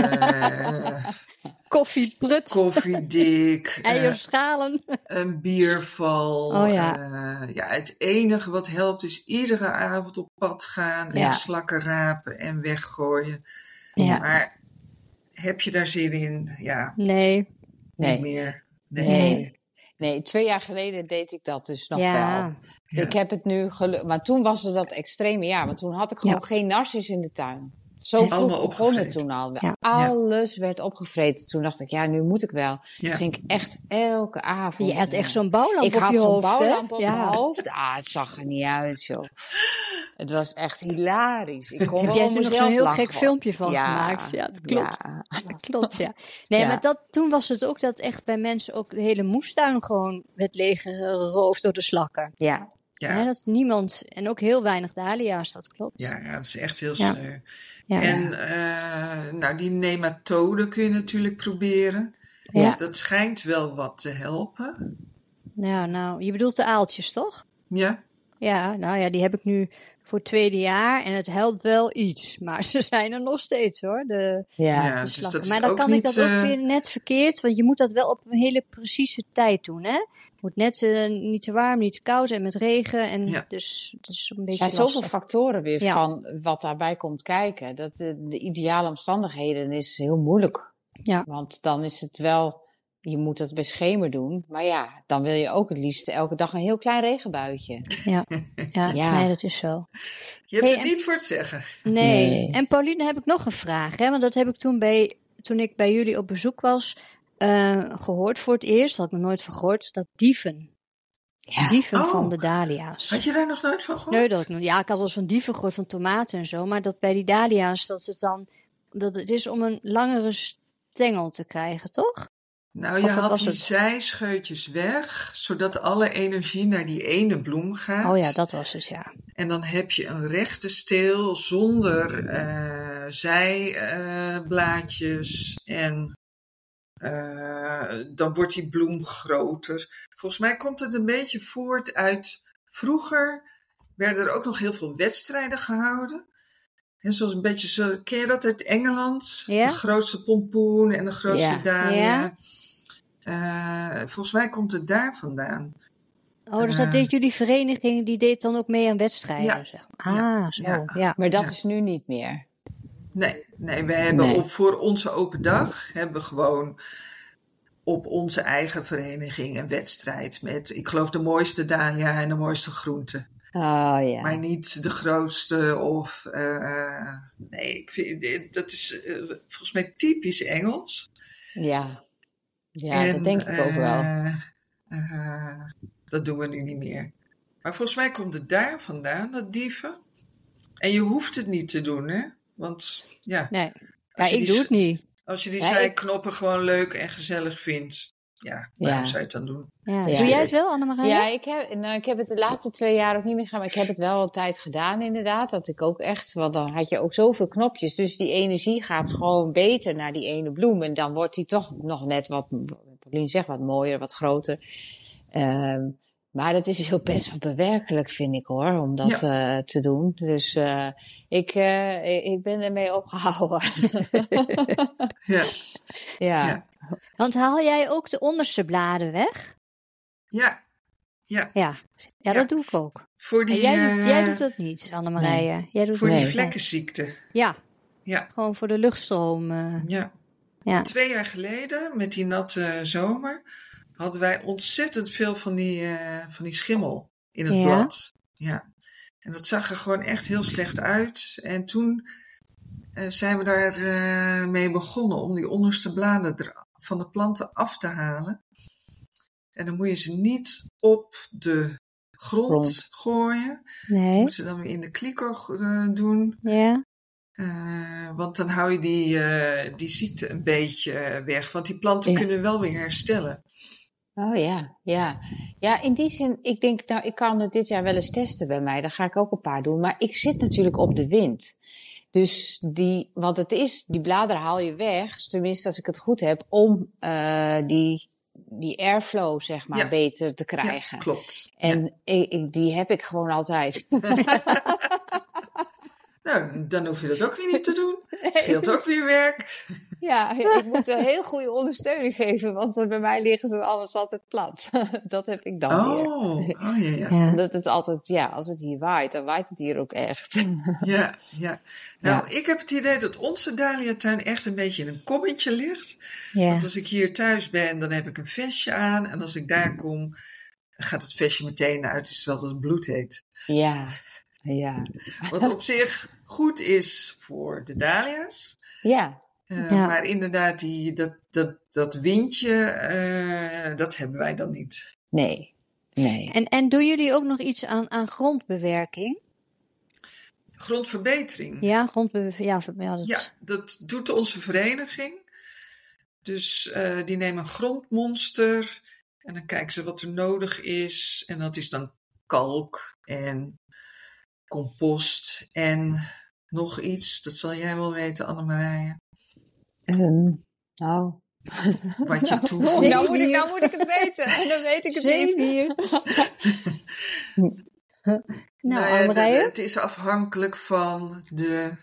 Speaker 3: Uh,
Speaker 1: Koffieprut.
Speaker 3: Koffiedik.
Speaker 1: Eierschalen.
Speaker 3: Uh, een bierval.
Speaker 1: Oh, ja.
Speaker 3: Uh, ja, het enige wat helpt is iedere avond op pad gaan. Ja. En slakken rapen en weggooien.
Speaker 1: Ja.
Speaker 3: Maar... Heb je daar zin in? Ja.
Speaker 1: Nee.
Speaker 3: Niet
Speaker 2: nee.
Speaker 3: meer.
Speaker 2: Nee. nee. Nee, twee jaar geleden deed ik dat dus nog
Speaker 1: ja.
Speaker 2: wel. Ja. Ik heb het nu gelukkig. Maar toen was het dat extreme jaar. Want toen had ik gewoon
Speaker 1: ja.
Speaker 2: geen narcis in de tuin. Zo vroeg begon het toen al. Ja. Alles werd opgevreten. Toen dacht ik, ja, nu moet ik wel. Ja. Ging ik echt elke avond.
Speaker 1: Je had echt zo'n bouwlamp
Speaker 2: ik
Speaker 1: op je hoofd,
Speaker 2: Ik had zo'n bouwlamp
Speaker 1: hè?
Speaker 2: op
Speaker 1: ja.
Speaker 2: mijn hoofd. Ah, het zag er niet uit, joh. Het was echt hilarisch. Ik kon
Speaker 1: Heb jij toen nog zo'n heel
Speaker 2: lachen.
Speaker 1: gek filmpje van
Speaker 2: ja.
Speaker 1: gemaakt? Ja, dat klopt.
Speaker 2: Ja.
Speaker 1: Dat klopt, ja. Nee, ja. maar dat, toen was het ook dat echt bij mensen ook de hele moestuin gewoon werd leeggeroofd door de slakken.
Speaker 2: Ja.
Speaker 3: Ja.
Speaker 1: Ja, dat niemand, en ook heel weinig dahlia's, dat klopt.
Speaker 3: Ja, ja, dat is echt heel
Speaker 1: ja.
Speaker 3: sneu.
Speaker 1: Ja.
Speaker 3: En uh, nou, die nematoden kun je natuurlijk proberen.
Speaker 1: Ja.
Speaker 3: Dat schijnt wel wat te helpen.
Speaker 1: Ja, nou, je bedoelt de aaltjes, toch?
Speaker 3: Ja.
Speaker 1: Ja, nou ja, die heb ik nu voor het tweede jaar en het helpt wel iets. Maar ze zijn er nog steeds hoor, de,
Speaker 2: ja.
Speaker 1: de
Speaker 3: dus
Speaker 1: slakken.
Speaker 3: dat
Speaker 1: maar dan kan
Speaker 3: niet,
Speaker 1: ik dat
Speaker 3: uh...
Speaker 1: ook weer net verkeerd, want je moet dat wel op een hele precieze tijd doen, hè. Het moet net uh, niet te warm, niet te koud en met regen. En
Speaker 3: ja.
Speaker 1: dus het is een beetje
Speaker 2: Er zijn
Speaker 1: lastig.
Speaker 2: zoveel factoren weer
Speaker 1: ja.
Speaker 2: van wat daarbij komt kijken. Dat de, de ideale omstandigheden is heel moeilijk.
Speaker 1: Ja.
Speaker 2: Want dan is het wel... Je moet het bij schemer doen. Maar ja, dan wil je ook het liefst elke dag een heel klein regenbuitje.
Speaker 1: Ja, ja, ja. Nee, dat is zo.
Speaker 3: Je hebt
Speaker 1: hey,
Speaker 3: het en... niet voor het zeggen.
Speaker 1: Nee. nee. En Pauline, heb ik nog een vraag. Hè? Want dat heb ik toen, bij, toen ik bij jullie op bezoek was uh, gehoord voor het eerst. Had ik nog nooit van gehoord. Dat dieven. Ja. Dieven oh. van de dahlia's.
Speaker 3: Had je daar nog nooit van gehoord?
Speaker 1: Nee, dat, ja, ik had wel eens van dieven gehoord, van tomaten en zo. Maar dat bij die dahlia's, dat het dan... Dat het is om een langere stengel te krijgen, toch?
Speaker 3: Nou, je haalt die het? zijscheutjes weg, zodat alle energie naar die ene bloem gaat.
Speaker 1: Oh ja, dat was het, ja.
Speaker 3: En dan heb je een rechte steel zonder uh, zijblaadjes. Uh, en uh, dan wordt die bloem groter. Volgens mij komt het een beetje voort uit... Vroeger werden er ook nog heel veel wedstrijden gehouden. En zoals een beetje zo, ken je dat uit Engeland?
Speaker 1: Ja.
Speaker 3: De grootste pompoen en de grootste
Speaker 2: Ja.
Speaker 3: dahlia. Uh, volgens mij komt het daar vandaan.
Speaker 1: Oh, dus dat
Speaker 3: Uh,
Speaker 1: deed jullie vereniging, die deed dan ook mee aan wedstrijden?
Speaker 3: Ja.
Speaker 1: Zeg maar. Ah,
Speaker 3: Ja.
Speaker 1: zo,
Speaker 3: Ja.
Speaker 1: ja.
Speaker 2: Maar dat
Speaker 3: Ja.
Speaker 2: is nu niet meer.
Speaker 3: Nee, nee we hebben
Speaker 2: Nee.
Speaker 3: op, voor onze open dag hebben we gewoon op onze eigen vereniging een wedstrijd met, ik geloof, de mooiste dahlia en de mooiste groenten.
Speaker 2: Oh ja.
Speaker 3: Maar niet de grootste of... Uh, nee, ik vind, dat is uh, volgens mij typisch Engels.
Speaker 2: Ja, ja
Speaker 3: en,
Speaker 2: dat denk ik ook wel.
Speaker 3: Uh, uh, dat doen we nu niet meer. Maar volgens mij komt het daar vandaan, dat dieven. En je hoeft het niet te doen, hè? Want ja...
Speaker 1: Nee, ja, ik
Speaker 3: die,
Speaker 1: doe het niet.
Speaker 3: Als je die
Speaker 2: Ja,
Speaker 3: zijknoppen ik... gewoon leuk en gezellig vindt... Ja, waarom
Speaker 2: ja.
Speaker 3: zou je het dan doen?
Speaker 1: Ja.
Speaker 2: Ja.
Speaker 1: Doe jij het wel, Annemarije?
Speaker 2: Ja, ik heb, nou, ik heb het de laatste twee jaar ook niet meer gedaan, maar ik heb het wel een tijd gedaan inderdaad. Dat ik ook echt, want dan had je ook zoveel knopjes, dus die energie gaat gewoon beter naar die ene bloem. En dan wordt die toch nog net wat, Paulien zegt, wat mooier, wat groter. Um, maar het is heel best wel bewerkelijk, vind ik hoor, om dat ja. uh, te doen. Dus uh, ik, uh, ik ben ermee opgehouden.
Speaker 3: ja.
Speaker 2: ja.
Speaker 3: ja.
Speaker 1: Want haal jij ook de onderste bladen weg?
Speaker 3: Ja. Ja.
Speaker 1: Ja, ja dat ja. doe ik ook.
Speaker 3: Voor die,
Speaker 1: jij, doet,
Speaker 3: uh,
Speaker 1: jij doet dat niet, Annemarije.
Speaker 2: Nee.
Speaker 1: Jij doet
Speaker 3: voor
Speaker 1: nee.
Speaker 3: die vlekkenziekte.
Speaker 1: Ja.
Speaker 3: ja.
Speaker 1: Gewoon voor de luchtstroom. Uh.
Speaker 3: Ja. ja. Twee jaar geleden, met die natte zomer, hadden wij ontzettend veel van die, uh, van die schimmel in het ja. blad. Ja. En dat zag er gewoon echt heel slecht uit. En toen uh, zijn we daar uh, mee begonnen om die onderste bladen er van de planten af te halen. En dan moet je ze niet op de grond, grond. gooien.
Speaker 1: Nee.
Speaker 3: Je moet ze dan weer in de kliko uh, doen.
Speaker 1: Ja.
Speaker 3: Uh, want dan hou je die, uh, die ziekte een beetje weg. Want die planten ja. kunnen wel weer herstellen.
Speaker 2: Oh ja, ja. Ja, in die zin, ik denk, nou, ik kan het dit jaar wel eens testen bij mij. Dan ga ik ook een paar doen. Maar ik zit natuurlijk op de wind. Dus die, want het is, die bladeren haal je weg, tenminste als ik het goed heb, om uh, die, die airflow, zeg maar, ja. beter te krijgen.
Speaker 3: Ja, klopt.
Speaker 2: En
Speaker 3: ja.
Speaker 2: ik, ik, die heb ik gewoon altijd.
Speaker 3: Nou, dan hoef je dat ook weer niet te doen. Het scheelt ook weer werk.
Speaker 2: Ja, ik moet een heel goede ondersteuning geven, want bij mij liggen ze alles altijd plat. Dat heb ik dan
Speaker 3: oh,
Speaker 2: weer.
Speaker 3: Oh, ja, ja.
Speaker 2: ja. Dat het altijd, ja, als het hier waait, dan waait het hier ook echt.
Speaker 3: Ja, ja. Nou, ja. ik heb het idee dat onze dahliatuin echt een beetje in een kommetje ligt. Ja. Want als ik hier thuis ben, dan heb ik een vestje aan. En als ik daar kom, gaat het vestje meteen uit, is dat het bloed heet.
Speaker 2: Ja, ja.
Speaker 3: Wat op zich goed is voor de dahlia's.
Speaker 2: Ja.
Speaker 3: Uh,
Speaker 1: ja.
Speaker 3: Maar inderdaad, die, dat, dat, dat windje, uh, dat hebben wij dan niet.
Speaker 2: Nee, nee.
Speaker 1: En, en doen jullie ook nog iets aan, aan grondbewerking?
Speaker 3: Grondverbetering?
Speaker 1: Ja, grondbewerking. Ja, ja, dat...
Speaker 3: ja, dat doet onze vereniging. Dus uh, die nemen een grondmonster en dan kijken ze wat er nodig is. En dat is dan kalk en compost en nog iets. Dat zal jij wel weten, Annemarije.
Speaker 2: Um, nou.
Speaker 3: Wat je toevoegt.
Speaker 2: Nou moet, ik, nou moet ik het weten. En dan weet ik het
Speaker 1: Zeewier.
Speaker 2: niet.
Speaker 1: Nou,
Speaker 3: nou ja,
Speaker 1: Annemarije?
Speaker 3: Het is afhankelijk van de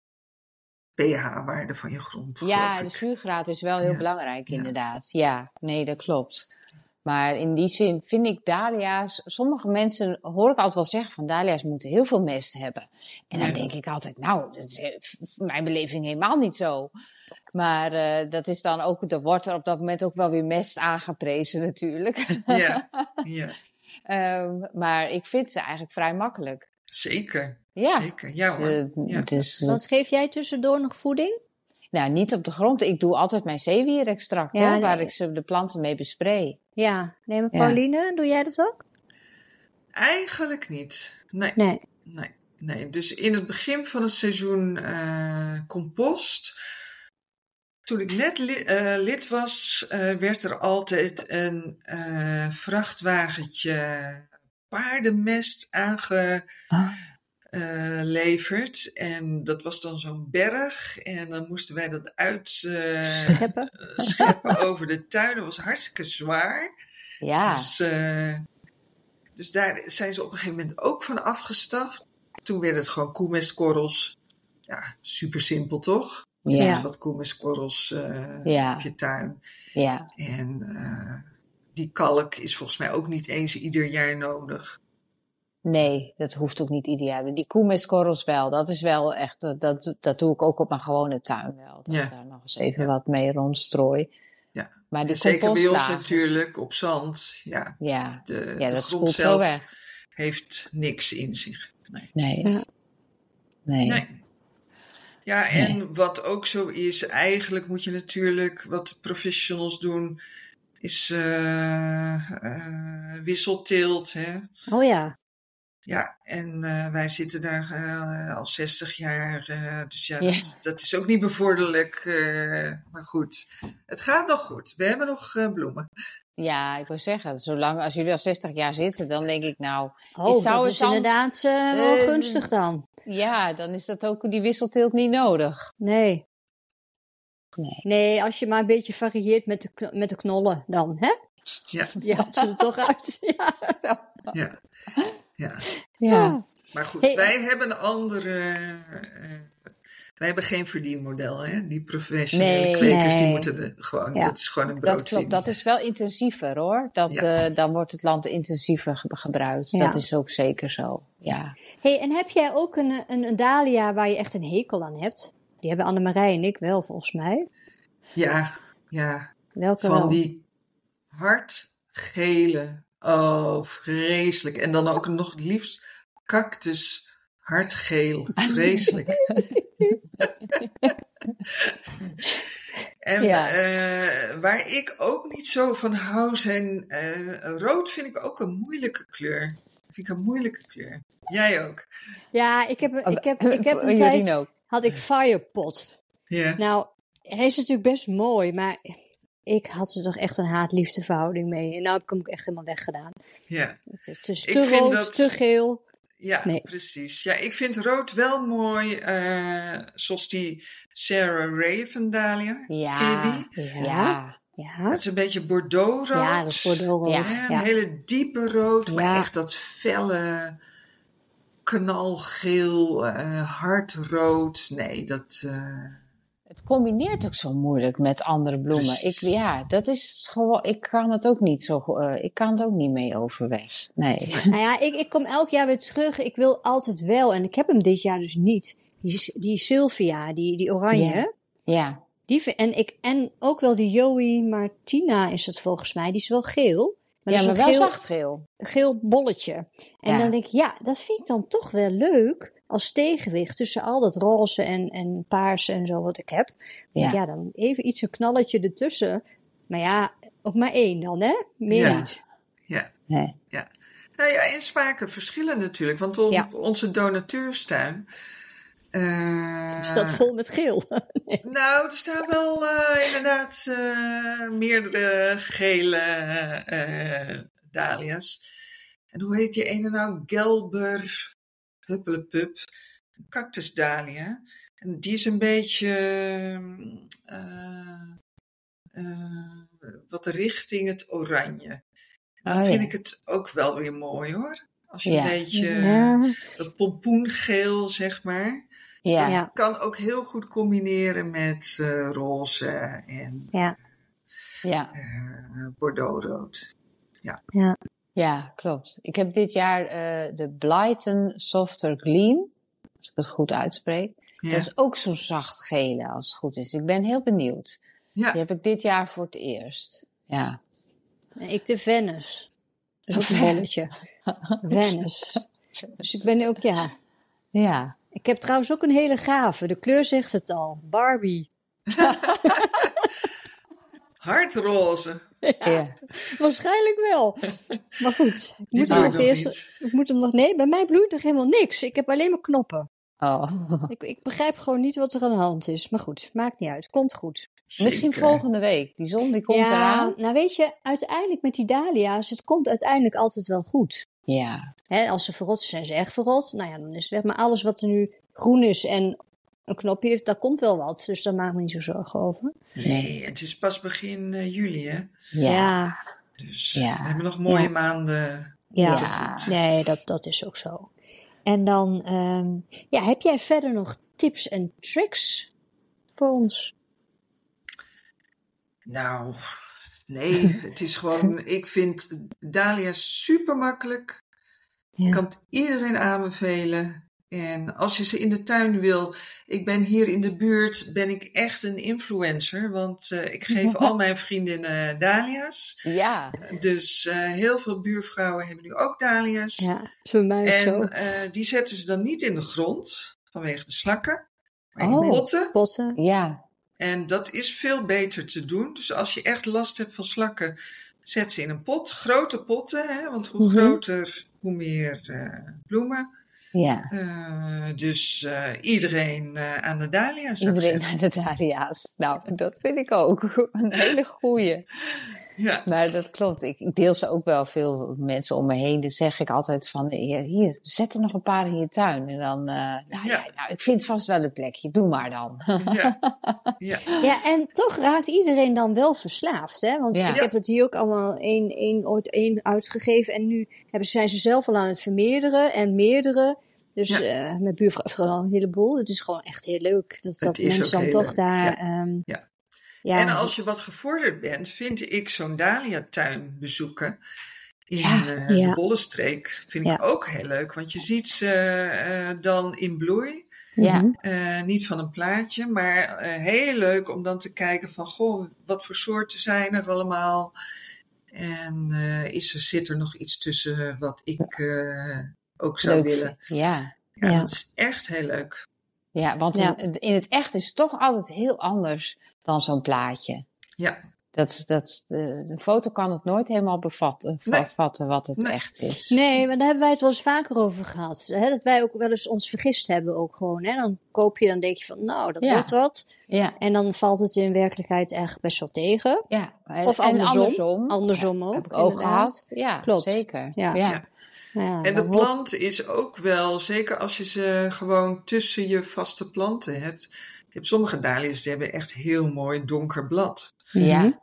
Speaker 3: pH-waarde van je grond.
Speaker 2: Ja, de zuurgraad is wel heel ja. belangrijk inderdaad. Ja. ja, nee, dat klopt. Maar in die zin vind ik dahlia's, sommige mensen hoor ik altijd wel zeggen van dahlia's moeten heel veel mest hebben. En dan ja. denk ik altijd, nou, dat is mijn beleving helemaal niet zo. Maar uh, dat is dan ook, er wordt er op dat moment ook wel weer mest aangeprezen natuurlijk.
Speaker 3: Ja, ja.
Speaker 2: um, maar ik vind ze eigenlijk vrij makkelijk.
Speaker 3: Zeker,
Speaker 2: ja.
Speaker 3: zeker. Ja hoor.
Speaker 2: Uh,
Speaker 3: ja.
Speaker 1: Dus, uh, Wat geef jij tussendoor nog voeding?
Speaker 2: Nou, niet op de grond. Ik doe altijd mijn zeewierextract, ja, hè, waar nee. ik ze de planten mee bespray.
Speaker 1: Ja, nee, maar Pauline, ja. doe jij dat ook?
Speaker 3: Eigenlijk niet. Nee.
Speaker 1: Nee.
Speaker 3: nee. nee. Dus in het begin van het seizoen uh, compost. Toen ik net li- uh, lid was, uh, werd er altijd een uh, vrachtwagentje paardenmest aangeleverd. Uh, en dat was dan zo'n berg. En dan moesten wij dat uit uh,
Speaker 1: scheppen.
Speaker 3: Uh, scheppen over de tuin. Dat was hartstikke zwaar.
Speaker 2: Ja.
Speaker 3: Dus uh, Dus daar zijn ze op een gegeven moment ook van afgestaft. Toen werd het gewoon koemestkorrels. Ja, super simpel toch? Je
Speaker 2: Ja.
Speaker 3: hebt wat koemestkorrels uh,
Speaker 2: Ja.
Speaker 3: op je tuin.
Speaker 2: Ja.
Speaker 3: En uh, die kalk is volgens mij ook niet eens ieder jaar nodig.
Speaker 2: Nee, dat hoeft ook niet ieder jaar. Die koemestkorrels wel, dat is wel echt, dat, dat doe ik ook op mijn gewone tuin wel. Dat
Speaker 3: Ja.
Speaker 2: ik daar nog eens even
Speaker 3: Ja.
Speaker 2: wat mee rondstrooi.
Speaker 3: Ja.
Speaker 2: Maar die
Speaker 3: en zeker bij ons
Speaker 2: compostlagers,
Speaker 3: natuurlijk, op zand. Ja,
Speaker 2: Ja,
Speaker 3: de,
Speaker 2: ja
Speaker 3: de
Speaker 2: dat
Speaker 3: grond
Speaker 2: spoelt zo
Speaker 3: zelf
Speaker 2: weg.
Speaker 3: heeft niks in zich. Nee.
Speaker 2: Nee.
Speaker 1: Ja.
Speaker 2: Nee.
Speaker 3: nee. Ja, en wat ook zo is, eigenlijk moet je natuurlijk, wat de professionals doen, is uh, uh, wisselteelt. Hè?
Speaker 1: Oh ja.
Speaker 3: Ja, en uh, wij zitten daar uh, al zestig jaar, uh, dus ja,
Speaker 2: Ja.
Speaker 3: Dat, dat is ook niet bevorderlijk. Uh, maar goed, het gaat nog goed. We hebben nog uh, bloemen.
Speaker 2: Ja, ik wil zeggen, zolang als jullie al zestig jaar zitten, dan denk ik nou...
Speaker 1: Oh,
Speaker 2: is, zou
Speaker 1: dat
Speaker 2: het
Speaker 1: is
Speaker 2: dan,
Speaker 1: inderdaad uh, wel
Speaker 2: uh,
Speaker 1: gunstig dan.
Speaker 2: Ja, dan is dat ook die wisselteelt niet nodig.
Speaker 1: Nee.
Speaker 2: Nee.
Speaker 1: Nee, als je maar een beetje varieert met de, kn- met de knollen dan, hè?
Speaker 3: Ja.
Speaker 1: Je haalt ze er toch uit. Ja.
Speaker 3: Ja. Ja.
Speaker 1: Ja.
Speaker 3: Maar goed,
Speaker 1: Hey,
Speaker 3: wij hebben een andere... Uh, wij hebben geen verdienmodel, hè? Die professionele
Speaker 2: Nee.
Speaker 3: kwekers, die
Speaker 1: Nee.
Speaker 3: moeten de, gewoon...
Speaker 1: Ja.
Speaker 3: Dat is gewoon een
Speaker 2: Dat
Speaker 3: broodwinning.
Speaker 2: klopt, dat is wel intensiever hoor. Dat,
Speaker 3: Ja.
Speaker 2: uh, dan wordt het land intensiever ge- gebruikt.
Speaker 1: Ja.
Speaker 2: Dat is ook zeker zo. Ja.
Speaker 1: Hey, en heb jij ook een, een, een dahlia waar je echt een hekel aan hebt? Die hebben Annemarij en ik wel, volgens mij.
Speaker 3: Ja, ja.
Speaker 1: Welke
Speaker 3: Van
Speaker 1: wel?
Speaker 3: die hardgele... Oh, vreselijk. En dan ook nog het liefst cactus hardgeel. Vreselijk. En
Speaker 2: Ja.
Speaker 3: uh, waar ik ook niet zo van hou zijn... Uh, rood vind ik ook een moeilijke kleur. Vind ik een moeilijke kleur. Jij ook?
Speaker 1: Ja, ik heb, ik heb, ik heb een
Speaker 2: Jorien
Speaker 1: tijd...
Speaker 2: ook.
Speaker 1: had ik Firepot.
Speaker 3: Ja.
Speaker 1: Nou, hij is natuurlijk best mooi, maar ik had er toch echt een haat-liefde verhouding mee. En nou heb ik hem ook echt helemaal weggedaan.
Speaker 3: Ja.
Speaker 1: Het is
Speaker 3: Ik
Speaker 1: te
Speaker 3: vind
Speaker 1: rood,
Speaker 3: dat-
Speaker 1: te geel.
Speaker 3: Ja,
Speaker 1: Nee.
Speaker 3: precies. Ja, ik vind rood wel mooi. Uh, zoals die Sarah Raven dahlia.
Speaker 2: Ja.
Speaker 3: Ken je die?
Speaker 1: Ja.
Speaker 2: Ja.
Speaker 1: Ja,
Speaker 3: Dat is een beetje bordeauxrood.
Speaker 1: ja dat is bordeauxrood.
Speaker 2: Ja.
Speaker 3: Ja, een
Speaker 1: Ja.
Speaker 3: hele diepe rood, maar
Speaker 1: Ja.
Speaker 3: echt dat felle knalgeel, uh, hardrood. Nee, dat... Uh...
Speaker 2: Het combineert ook zo moeilijk met andere bloemen. Ik,
Speaker 3: Precies.
Speaker 2: ja, dat is gewoon, ik kan het ook niet zo, uh, ik kan het ook niet mee overweg. Nee.
Speaker 1: Nou ja, ik, ik kom elk jaar weer terug. Ik wil altijd wel, en ik heb hem dit jaar dus niet. Die, die Sylvia, die, die oranje.
Speaker 2: Ja. Ja.
Speaker 1: Die, vind- en, ik, en ook wel die Joey Martina is het volgens mij. Die is wel geel. Maar
Speaker 2: Ja,
Speaker 1: dat
Speaker 2: maar
Speaker 1: is
Speaker 2: wel
Speaker 1: een geel,
Speaker 2: zachtgeel.
Speaker 1: geel bolletje. En
Speaker 2: Ja.
Speaker 1: dan denk ik, ja, dat vind ik dan toch wel leuk als tegenwicht tussen al dat roze en, en paars en zo wat ik heb.
Speaker 2: Ja.
Speaker 1: Ja. ja, dan even iets een knalletje ertussen. Maar ja, ook maar één dan, hè? Meer
Speaker 3: Ja.
Speaker 1: niet.
Speaker 3: Ja.
Speaker 2: Nee.
Speaker 3: Ja. Nou ja, en smaken verschillen natuurlijk. Want on-
Speaker 1: Ja.
Speaker 3: onze donateurstuin... Uh,
Speaker 1: Staat vol met geel.
Speaker 3: Nou, er staan wel uh, inderdaad uh, meerdere gele uh, dahlia's. En hoe heet die ene nou? Gelber Huppelepup. Cactusdahlia. En die is een beetje uh, uh, wat richting het oranje. Dan
Speaker 2: Oh,
Speaker 3: vind
Speaker 2: ja.
Speaker 3: ik het ook wel weer mooi hoor. Als je
Speaker 2: Ja.
Speaker 3: een beetje
Speaker 1: Ja.
Speaker 3: dat pompoengeel zeg maar.
Speaker 2: Ja.
Speaker 3: Dat
Speaker 1: Ja.
Speaker 3: kan ook heel goed combineren met uh, roze en
Speaker 1: Ja.
Speaker 2: Ja.
Speaker 3: uh, bordeauxrood.
Speaker 1: Ja.
Speaker 2: Ja, klopt. Ik heb dit jaar uh, de Blyton Softer Gleam, als ik het goed uitspreek.
Speaker 3: Ja.
Speaker 2: Dat is ook zo'n zacht gele, als het goed is. Ik ben heel benieuwd.
Speaker 3: Ja.
Speaker 2: Die heb ik dit jaar voor het eerst. Ja.
Speaker 1: En ik de Venus. Dat is ook een bolletje. Venus. Dus ik ben ook, ja.
Speaker 2: Ja.
Speaker 1: Ik heb trouwens ook een hele gave. De kleur zegt het al. Barbie.
Speaker 3: Hardroze.
Speaker 1: Ja,
Speaker 2: Ja.
Speaker 1: waarschijnlijk wel. Maar goed, ik
Speaker 3: Die
Speaker 1: moet, hem
Speaker 3: bloeit
Speaker 1: nog
Speaker 3: nog
Speaker 1: eerst,
Speaker 3: niet.
Speaker 1: ik moet hem nog... Nee, bij mij bloeit nog helemaal niks. Ik heb alleen maar knoppen.
Speaker 2: Oh.
Speaker 1: Ik, ik begrijp gewoon niet wat er aan de hand is. Maar goed, maakt niet uit. Komt goed.
Speaker 2: Misschien
Speaker 3: Zeker.
Speaker 2: volgende week. Die zon die komt
Speaker 1: ja,
Speaker 2: eraan.
Speaker 1: nou weet je, uiteindelijk met die dahlia's, het komt uiteindelijk altijd wel goed.
Speaker 2: Ja.
Speaker 1: Hè, als ze verrot zijn, zijn ze echt verrot. Nou ja, dan is het weg. Maar alles wat er nu groen is en een knopje heeft, daar komt wel wat. Dus daar maak ik me niet zo zorgen over.
Speaker 3: Nee, het is pas begin uh, juli hè.
Speaker 2: Ja.
Speaker 1: Ja,
Speaker 3: Dus
Speaker 2: Ja.
Speaker 3: we hebben nog mooie
Speaker 1: Ja.
Speaker 3: maanden
Speaker 1: Ja,
Speaker 2: Ja.
Speaker 1: nee, dat, dat is ook zo. En dan, um, ja, heb jij verder nog tips en tricks voor ons?
Speaker 3: Nou, nee, het is gewoon, ik vind dahlia's super makkelijk.
Speaker 1: Ja.
Speaker 3: Kan het iedereen aanbevelen. En als je ze in de tuin wil, ik ben hier in de buurt, ben ik echt een influencer. Want uh, ik geef al mijn vriendinnen dahlia's.
Speaker 2: Ja.
Speaker 3: Dus uh, heel veel buurvrouwen hebben nu ook dahlia's.
Speaker 1: Ja, dat is bij mij ook zo.
Speaker 3: En uh, die zetten ze dan niet in de grond, vanwege de slakken. Maar
Speaker 1: Oh,
Speaker 3: in potten.
Speaker 1: potten.
Speaker 2: Ja.
Speaker 3: En dat is veel beter te doen. Dus als je echt last hebt van slakken, zet ze in een pot. Grote potten, hè? Want hoe
Speaker 1: Mhm.
Speaker 3: groter, hoe meer uh, bloemen.
Speaker 2: Ja.
Speaker 3: Uh, dus uh, iedereen uh, aan de dahlia's. zou ik
Speaker 2: Iedereen
Speaker 3: zeggen.
Speaker 2: aan de dahlia's. Nou, dat vind ik ook. Een hele goeie.
Speaker 3: Ja.
Speaker 2: Maar dat klopt. Ik ik deel ze ook wel veel mensen om me heen. Dan zeg ik altijd van, hier, hier, zet er nog een paar in je tuin. En dan, uh, nou ja.
Speaker 3: Ja.
Speaker 2: nou, ik vind vast wel een plekje. Doe maar dan.
Speaker 3: Ja. Ja.
Speaker 1: Ja, en toch raakt iedereen dan wel verslaafd, hè? Want
Speaker 2: Ja.
Speaker 1: ik heb het hier ook allemaal één, één, ooit één uitgegeven. En nu hebben, zijn ze zelf al aan het vermeerderen en meerdere. Dus
Speaker 3: Ja.
Speaker 1: uh, mijn buurvrouw heeft er al een heleboel. Het is gewoon echt heel leuk. Dat, dat
Speaker 3: Het is
Speaker 1: mensen
Speaker 3: ook
Speaker 1: dan
Speaker 3: heel
Speaker 1: toch
Speaker 3: leuk,
Speaker 1: daar...
Speaker 3: ja.
Speaker 1: Um,
Speaker 3: Ja.
Speaker 1: ja.
Speaker 3: En als je wat gevorderd bent, vind ik zo'n dahlia-tuin bezoeken in
Speaker 2: Ja.
Speaker 3: uh,
Speaker 1: Ja.
Speaker 3: de Bollenstreek vind ik
Speaker 1: Ja.
Speaker 3: ook heel leuk. Want je ziet ze uh, dan in bloei.
Speaker 2: Ja.
Speaker 1: Mhm.
Speaker 3: Uh, niet van een plaatje, maar uh, heel leuk om dan te kijken van, goh, wat voor soorten zijn er allemaal? En uh, is er, zit er nog iets tussen wat ik uh, ook zou
Speaker 2: Leuk.
Speaker 3: willen?
Speaker 2: Ja.
Speaker 3: Ja,
Speaker 1: Ja.
Speaker 3: dat is echt heel leuk.
Speaker 2: Ja, want
Speaker 1: Ja.
Speaker 2: In, in het echt is het toch altijd heel anders dan zo'n plaatje.
Speaker 3: Ja,
Speaker 2: Dat, dat, de, de foto kan het nooit helemaal bevatten,
Speaker 3: Nee.
Speaker 2: bevatten wat het
Speaker 3: Nee.
Speaker 2: echt is.
Speaker 1: Nee, maar daar hebben wij het wel eens vaker over gehad. Hè? Dat wij ook wel eens ons vergist hebben ook gewoon. Hè? Dan koop je, dan denk je van, nou, dat
Speaker 2: Ja.
Speaker 1: wordt wat.
Speaker 2: Ja,
Speaker 1: En dan valt het in werkelijkheid echt best wel tegen.
Speaker 2: ja. En,
Speaker 1: Of
Speaker 2: en
Speaker 1: andersom.
Speaker 2: andersom.
Speaker 1: Andersom
Speaker 2: Ja,
Speaker 1: ook,
Speaker 2: heb ik ook
Speaker 1: inderdaad.
Speaker 2: gehad. Ja,
Speaker 1: Klopt.
Speaker 2: zeker.
Speaker 1: Ja.
Speaker 2: Ja.
Speaker 3: Ja.
Speaker 1: Ja,
Speaker 3: En de
Speaker 1: dan hoop-
Speaker 3: plant is ook wel, zeker als je ze gewoon tussen je vaste planten hebt. Je hebt sommige dahlia's die hebben echt heel mooi donker blad.
Speaker 2: Ja.
Speaker 1: Mhm.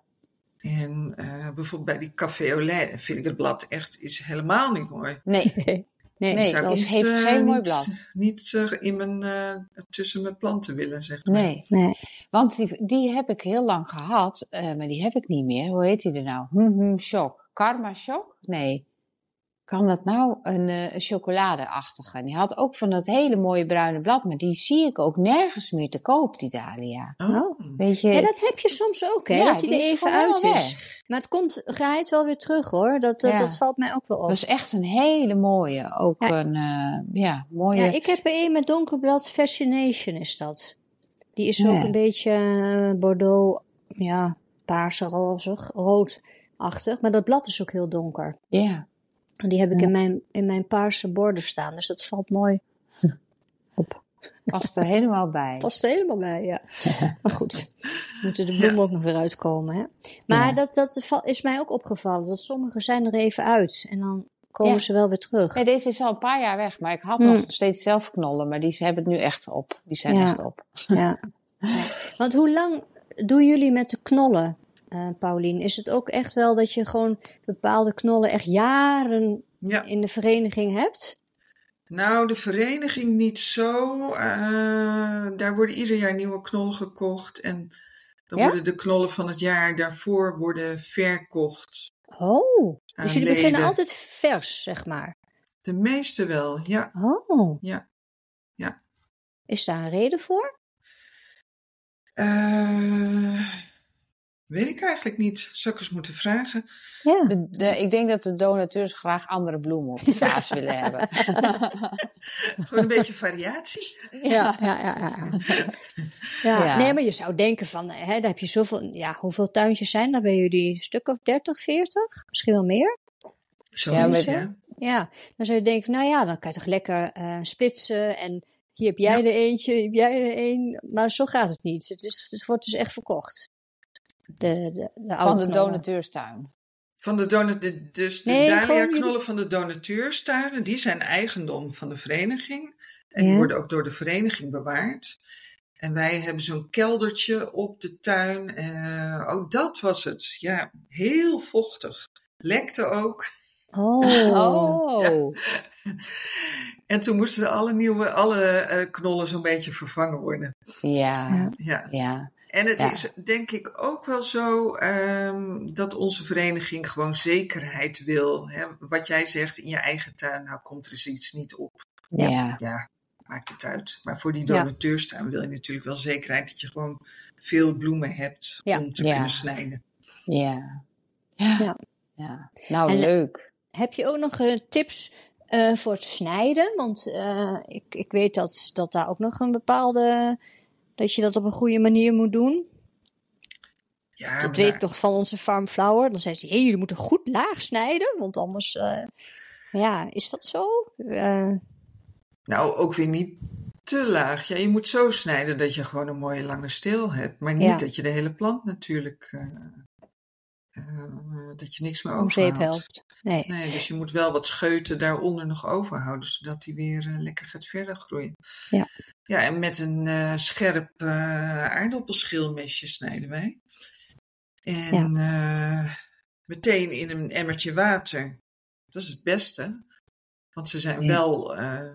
Speaker 3: En uh, bijvoorbeeld bij die café au lait vind ik het blad echt is helemaal niet mooi.
Speaker 2: Nee,
Speaker 1: Nee, nee,
Speaker 2: Nee,
Speaker 3: Zou
Speaker 1: dat
Speaker 3: ik
Speaker 2: het
Speaker 1: is-
Speaker 2: heeft
Speaker 3: uh,
Speaker 2: geen mooi
Speaker 3: niet,
Speaker 2: blad.
Speaker 3: Niet uh, in mijn, uh, tussen mijn planten willen, zeg maar.
Speaker 2: nee.
Speaker 1: nee.
Speaker 2: Want die, die heb ik heel lang gehad, uh, maar die heb ik niet meer. Hoe heet die er nou? Hm, hm, shock. Karma shock? Nee. Kan dat nou? Een, uh, een chocoladeachtige. En die had ook van dat hele mooie bruine blad, maar die zie ik ook nergens meer te koop, die dahlia.
Speaker 3: Oh.
Speaker 2: Weet je?
Speaker 1: Ja, dat heb je soms ook, hè?
Speaker 2: Ja,
Speaker 1: dat hij
Speaker 2: die
Speaker 1: er
Speaker 2: is
Speaker 1: even
Speaker 2: gewoon
Speaker 1: uit
Speaker 2: helemaal
Speaker 1: is. Maar het komt geheid wel weer terug, hoor. Dat, dat,
Speaker 2: Ja.
Speaker 1: dat valt mij ook wel op.
Speaker 2: Dat is echt een hele mooie. Ook
Speaker 1: Ja.
Speaker 2: een uh, ja, mooie.
Speaker 1: Ja, ik heb er een met donkerblad. Fascination is dat. Die is
Speaker 2: Ja.
Speaker 1: ook een beetje uh, bordeaux, ja, paarse, rozig, roodachtig. Maar dat blad is ook heel donker.
Speaker 2: Ja.
Speaker 1: En die heb ik
Speaker 2: Ja.
Speaker 1: in mijn, in mijn paarse borden staan. Dus dat valt mooi op.
Speaker 2: Past er helemaal bij.
Speaker 1: Past er helemaal bij, ja. Maar goed, moeten de bloemen
Speaker 3: Ja.
Speaker 1: ook nog weer uitkomen, hè. Maar
Speaker 2: Ja.
Speaker 1: dat, dat va- is mij ook opgevallen. Dat sommige zijn er even uit. En dan komen
Speaker 2: Ja.
Speaker 1: ze wel weer terug.
Speaker 2: Nee, deze is al een paar jaar weg, maar ik had
Speaker 1: Hmm.
Speaker 2: nog steeds zelf knollen, maar die hebben het nu echt op. Die zijn
Speaker 1: Ja.
Speaker 2: echt op.
Speaker 1: Ja. Ja. Want hoe lang doen jullie met de knollen, uh, Paulien? Is het ook echt wel dat je gewoon bepaalde knollen echt jaren
Speaker 3: Ja.
Speaker 1: in de vereniging hebt?
Speaker 3: Nou, de vereniging niet zo. Uh, daar worden ieder jaar nieuwe knollen gekocht. En dan
Speaker 1: Ja?
Speaker 3: worden de knollen van het jaar daarvoor worden verkocht.
Speaker 1: Oh,
Speaker 3: aan
Speaker 1: dus jullie beginnen
Speaker 3: leden.
Speaker 1: altijd vers, zeg maar.
Speaker 3: De meeste wel, ja.
Speaker 1: Oh,
Speaker 3: ja. Ja.
Speaker 1: is daar een reden voor?
Speaker 3: Uh, weet ik eigenlijk niet. Zou ik eens moeten vragen?
Speaker 1: Ja.
Speaker 2: De, de, ik denk dat de donateurs graag andere bloemen op de vaas willen hebben.
Speaker 3: Gewoon een beetje variatie.
Speaker 1: Ja, ja, ja, ja. Ja,
Speaker 2: Ja.
Speaker 1: nee, maar je zou denken van, hè, daar heb je zoveel, ja, hoeveel tuintjes zijn daar bij jullie? Een stuk of dertig, veertig? Misschien wel meer?
Speaker 3: Zoiets,
Speaker 2: Ja,
Speaker 3: ja.
Speaker 2: met-
Speaker 1: Ja, dan zou je denken, nou ja, dan kan je toch lekker uh, splitsen en hier heb jij
Speaker 3: Ja.
Speaker 1: er eentje, hier heb jij er een. Maar zo gaat het niet. Het, is, het wordt dus echt verkocht. De, de, de oude
Speaker 2: Van de
Speaker 1: knollen.
Speaker 2: donateurstuin.
Speaker 3: Van de donat, de, dus de
Speaker 1: Nee, gewoon
Speaker 3: dahlia-knollen
Speaker 1: jullie-
Speaker 3: van de donateurstuinen, die zijn eigendom van de vereniging. En
Speaker 1: Ja.
Speaker 3: die worden ook door de vereniging bewaard. En wij hebben zo'n keldertje op de tuin. Uh, ook dat was het. Ja, heel vochtig. Lekte ook.
Speaker 1: Oh.
Speaker 2: Oh.
Speaker 3: En toen moesten alle nieuwe, alle uh, knollen zo'n beetje vervangen worden.
Speaker 2: Ja.
Speaker 3: Ja.
Speaker 2: Ja.
Speaker 3: En het
Speaker 2: Ja.
Speaker 3: is denk ik ook wel zo um, dat onze vereniging gewoon zekerheid wil. Hè? Wat jij zegt in je eigen tuin, nou komt er eens iets niet op.
Speaker 2: Ja. Ja.
Speaker 3: Ja, maakt het uit. Maar voor die donateurstuin wil je natuurlijk wel zekerheid dat je gewoon veel bloemen hebt
Speaker 1: Ja.
Speaker 3: om te
Speaker 2: Ja.
Speaker 3: kunnen snijden.
Speaker 2: Ja. Ja.
Speaker 1: Ja.
Speaker 2: Ja. Nou,
Speaker 1: En,
Speaker 2: leuk.
Speaker 1: Heb je ook nog uh, tips uh, voor het snijden? Want uh, ik, ik weet dat, dat daar ook nog een bepaalde... dat je dat op een goede manier moet doen.
Speaker 3: Ja,
Speaker 1: dat
Speaker 3: maar...
Speaker 1: weet ik toch van onze Farm Flower. Dan zei ze, hey, jullie moeten goed laag snijden. Want anders... Uh, ja, is dat zo? Uh...
Speaker 3: Nou, ook weer niet te laag. Ja, je moet zo snijden dat je gewoon een mooie lange steel hebt. Maar niet
Speaker 1: ja.
Speaker 3: dat je de hele plant natuurlijk... Uh, uh, dat je niks meer
Speaker 1: om zeep
Speaker 3: overhoudt.
Speaker 1: helpt. Nee.
Speaker 3: nee, dus je moet wel wat scheuten daaronder nog overhouden. Zodat die weer uh, lekker gaat verder groeien.
Speaker 1: Ja.
Speaker 3: Ja, en met een uh, scherp uh, aardappelschilmesje snijden wij. En ja. uh, meteen in een emmertje water. Dat is het beste. Want ze zijn ja. wel uh,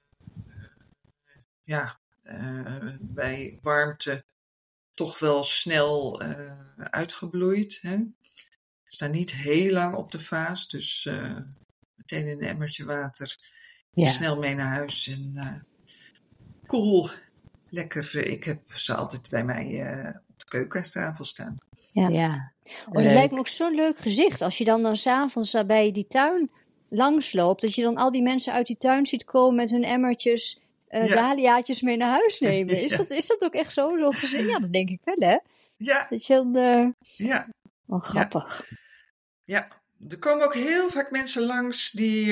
Speaker 3: ja, uh, bij warmte toch wel snel uh, uitgebloeid. Hè? Ze staan niet heel lang op de vaas. Dus uh, meteen in een emmertje water. Ja. Snel mee naar huis. En uh, cool. Lekker. Ik heb ze altijd bij mij uh, op de keukentafel staan.
Speaker 1: Ja. ja. Oh, dat lijkt me ook zo'n leuk gezicht. Als je dan, dan 's avonds daar bij die tuin langsloopt. Dat je dan al die mensen uit die tuin ziet komen met hun emmertjes. Uh, ja. Dahliaatjes mee naar huis nemen. Is, ja. dat, is dat ook echt zo? Zo gezicht? Ja, dat denk ik wel, hè?
Speaker 3: Ja.
Speaker 1: Dat je dan... Uh...
Speaker 3: Ja.
Speaker 1: Oh, grappig.
Speaker 3: Ja. ja. Er komen ook heel vaak mensen langs die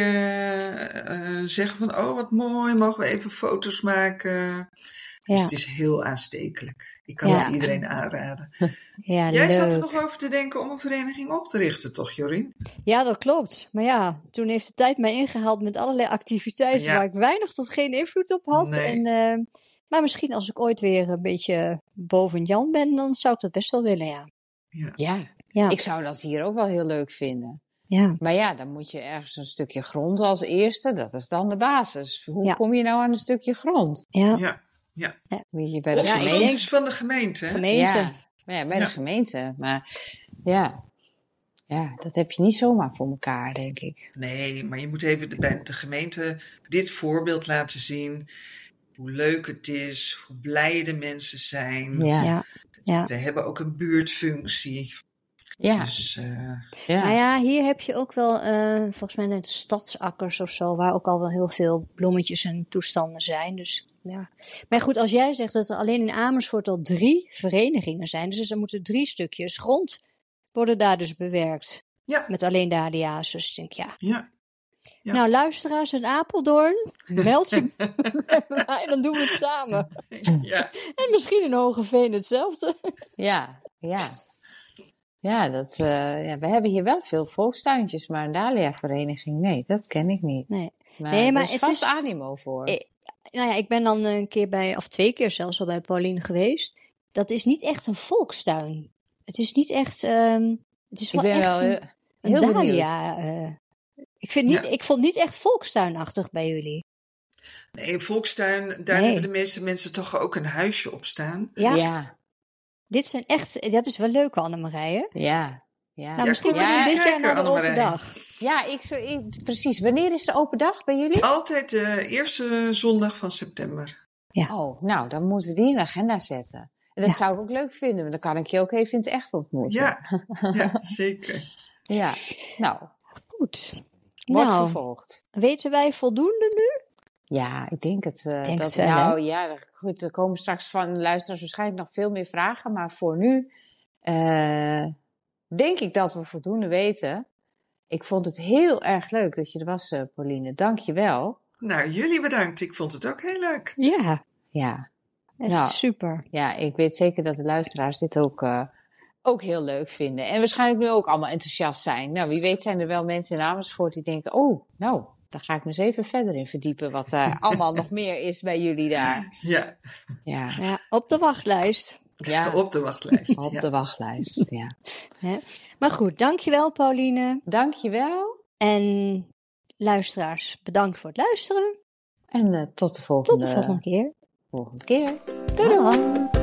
Speaker 3: uh, uh, zeggen van... Oh, wat mooi, mogen we even foto's maken? Dus ja. het is heel aanstekelijk. Ik kan ja. het iedereen aanraden.
Speaker 1: Ja,
Speaker 3: Jij
Speaker 1: leuk.
Speaker 3: zat er nog over te denken om een vereniging op te richten, toch, Jorien?
Speaker 1: Ja, dat klopt. Maar ja, toen heeft de tijd mij ingehaald met allerlei activiteiten... Ja. waar ik weinig tot geen invloed op had.
Speaker 3: Nee.
Speaker 1: En, uh, maar misschien als ik ooit weer een beetje boven Jan ben... dan zou ik dat best wel willen, ja.
Speaker 2: Ja, ja. ja. Ik zou dat hier ook wel heel leuk vinden.
Speaker 1: Ja.
Speaker 2: Maar ja, dan moet je ergens een stukje grond als eerste. Dat is dan de basis. Hoe
Speaker 1: ja.
Speaker 2: kom je nou aan een stukje grond?
Speaker 1: Ja.
Speaker 3: ja. Ja.
Speaker 2: Moet je bij de
Speaker 3: Onze
Speaker 2: gemeente...
Speaker 3: grond is van de gemeente.
Speaker 1: gemeente.
Speaker 2: Ja, ja bij ja. de gemeente. Maar ja. ja, dat heb je niet zomaar voor elkaar, denk ik.
Speaker 3: Nee, maar je moet even de, bij de gemeente dit voorbeeld laten zien. Hoe leuk het is, hoe blij de mensen zijn.
Speaker 1: Ja. Ja. Ja.
Speaker 3: We hebben ook een buurtfunctie.
Speaker 2: Ja.
Speaker 3: Dus, uh,
Speaker 1: ja. Nou ja, hier heb je ook wel, uh, volgens mij net stadsakkers of zo, waar ook al wel heel veel bloemetjes en toestanden zijn. Dus ja. Maar goed, als jij zegt dat er alleen in Amersfoort al drie verenigingen zijn, dus er moeten drie stukjes grond worden daar dus bewerkt.
Speaker 3: Ja.
Speaker 1: Met alleen dahlia's. Dus ik denk, ja.
Speaker 3: Ja. Ja.
Speaker 1: Nou, luisteraars uit Apeldoorn, meld je bij mij, dan doen we het samen.
Speaker 3: Ja.
Speaker 1: En misschien in Hogeveen hetzelfde.
Speaker 2: Ja, ja. Ja, dat, uh, ja, we hebben hier wel veel volkstuintjes, maar een dahlia-vereniging, nee, dat ken ik niet.
Speaker 1: Nee,
Speaker 2: maar,
Speaker 1: nee, maar
Speaker 2: er is
Speaker 1: het
Speaker 2: vast
Speaker 1: is
Speaker 2: animo voor.
Speaker 1: Eh, nou ja, ik ben dan een keer bij, of twee keer zelfs al bij Pauline geweest. Dat is niet echt een volkstuin. Het is niet echt, um, het is wel
Speaker 2: ik ben
Speaker 1: echt
Speaker 2: wel
Speaker 1: een,
Speaker 2: heel
Speaker 1: een dahlia. Uh, ik, vind niet,
Speaker 3: ja.
Speaker 1: ik vond niet echt volkstuinachtig bij jullie.
Speaker 3: Nee, een volkstuin, daar nee. hebben de meeste mensen toch ook een huisje op staan.
Speaker 1: Ja.
Speaker 2: ja.
Speaker 1: Dit zijn echt, dat is wel leuk, Annemarije.
Speaker 2: Ja. Ja.
Speaker 1: Nou, misschien
Speaker 3: ja,
Speaker 1: ja, dit
Speaker 3: kijken,
Speaker 1: jaar naar de open dag.
Speaker 2: Ja, ik, ik, precies. Wanneer is de open dag bij jullie?
Speaker 3: Altijd de uh, eerste zondag van september.
Speaker 1: Ja.
Speaker 2: Oh, nou, dan moeten we die in de agenda zetten. En dat ja. zou ik ook leuk vinden, want dan kan ik je ook even in het echt ontmoeten.
Speaker 3: Ja, ja zeker.
Speaker 2: Ja, nou.
Speaker 1: Goed.
Speaker 2: Wordt
Speaker 1: nou,
Speaker 2: vervolgd.
Speaker 1: Weten wij voldoende nu?
Speaker 2: Ja, ik denk het. Uh,
Speaker 1: denk
Speaker 2: dat,
Speaker 1: het wel,
Speaker 2: nou
Speaker 1: hè?
Speaker 2: ja, goed, er komen straks van de luisteraars waarschijnlijk nog veel meer vragen. Maar voor nu uh, denk ik dat we voldoende weten. Ik vond het heel erg leuk dat je er was, uh, Pauline. Dank je wel.
Speaker 3: Nou, jullie bedankt. Ik vond het ook heel leuk.
Speaker 1: Ja.
Speaker 2: Ja.
Speaker 1: Echt
Speaker 2: nou,
Speaker 1: super.
Speaker 2: Ja, ik weet zeker dat de luisteraars dit ook, uh, ook heel leuk vinden. En waarschijnlijk nu ook allemaal enthousiast zijn. Nou, wie weet zijn er wel mensen in Amersfoort die denken, oh, nou, daar ga ik me eens even verder in verdiepen. Wat uh, allemaal nog meer is bij jullie daar.
Speaker 3: Ja.
Speaker 2: Ja,
Speaker 1: ja op de wachtlijst.
Speaker 2: Ja,
Speaker 3: op de wachtlijst.
Speaker 2: Op
Speaker 3: ja.
Speaker 2: de wachtlijst, ja.
Speaker 1: ja. Maar goed, dankjewel Pauline.
Speaker 2: Dankjewel.
Speaker 1: En luisteraars, bedankt voor het luisteren.
Speaker 2: En uh, tot de volgende,
Speaker 1: tot de volgende keer.
Speaker 2: Volgende keer.
Speaker 1: Doei doei.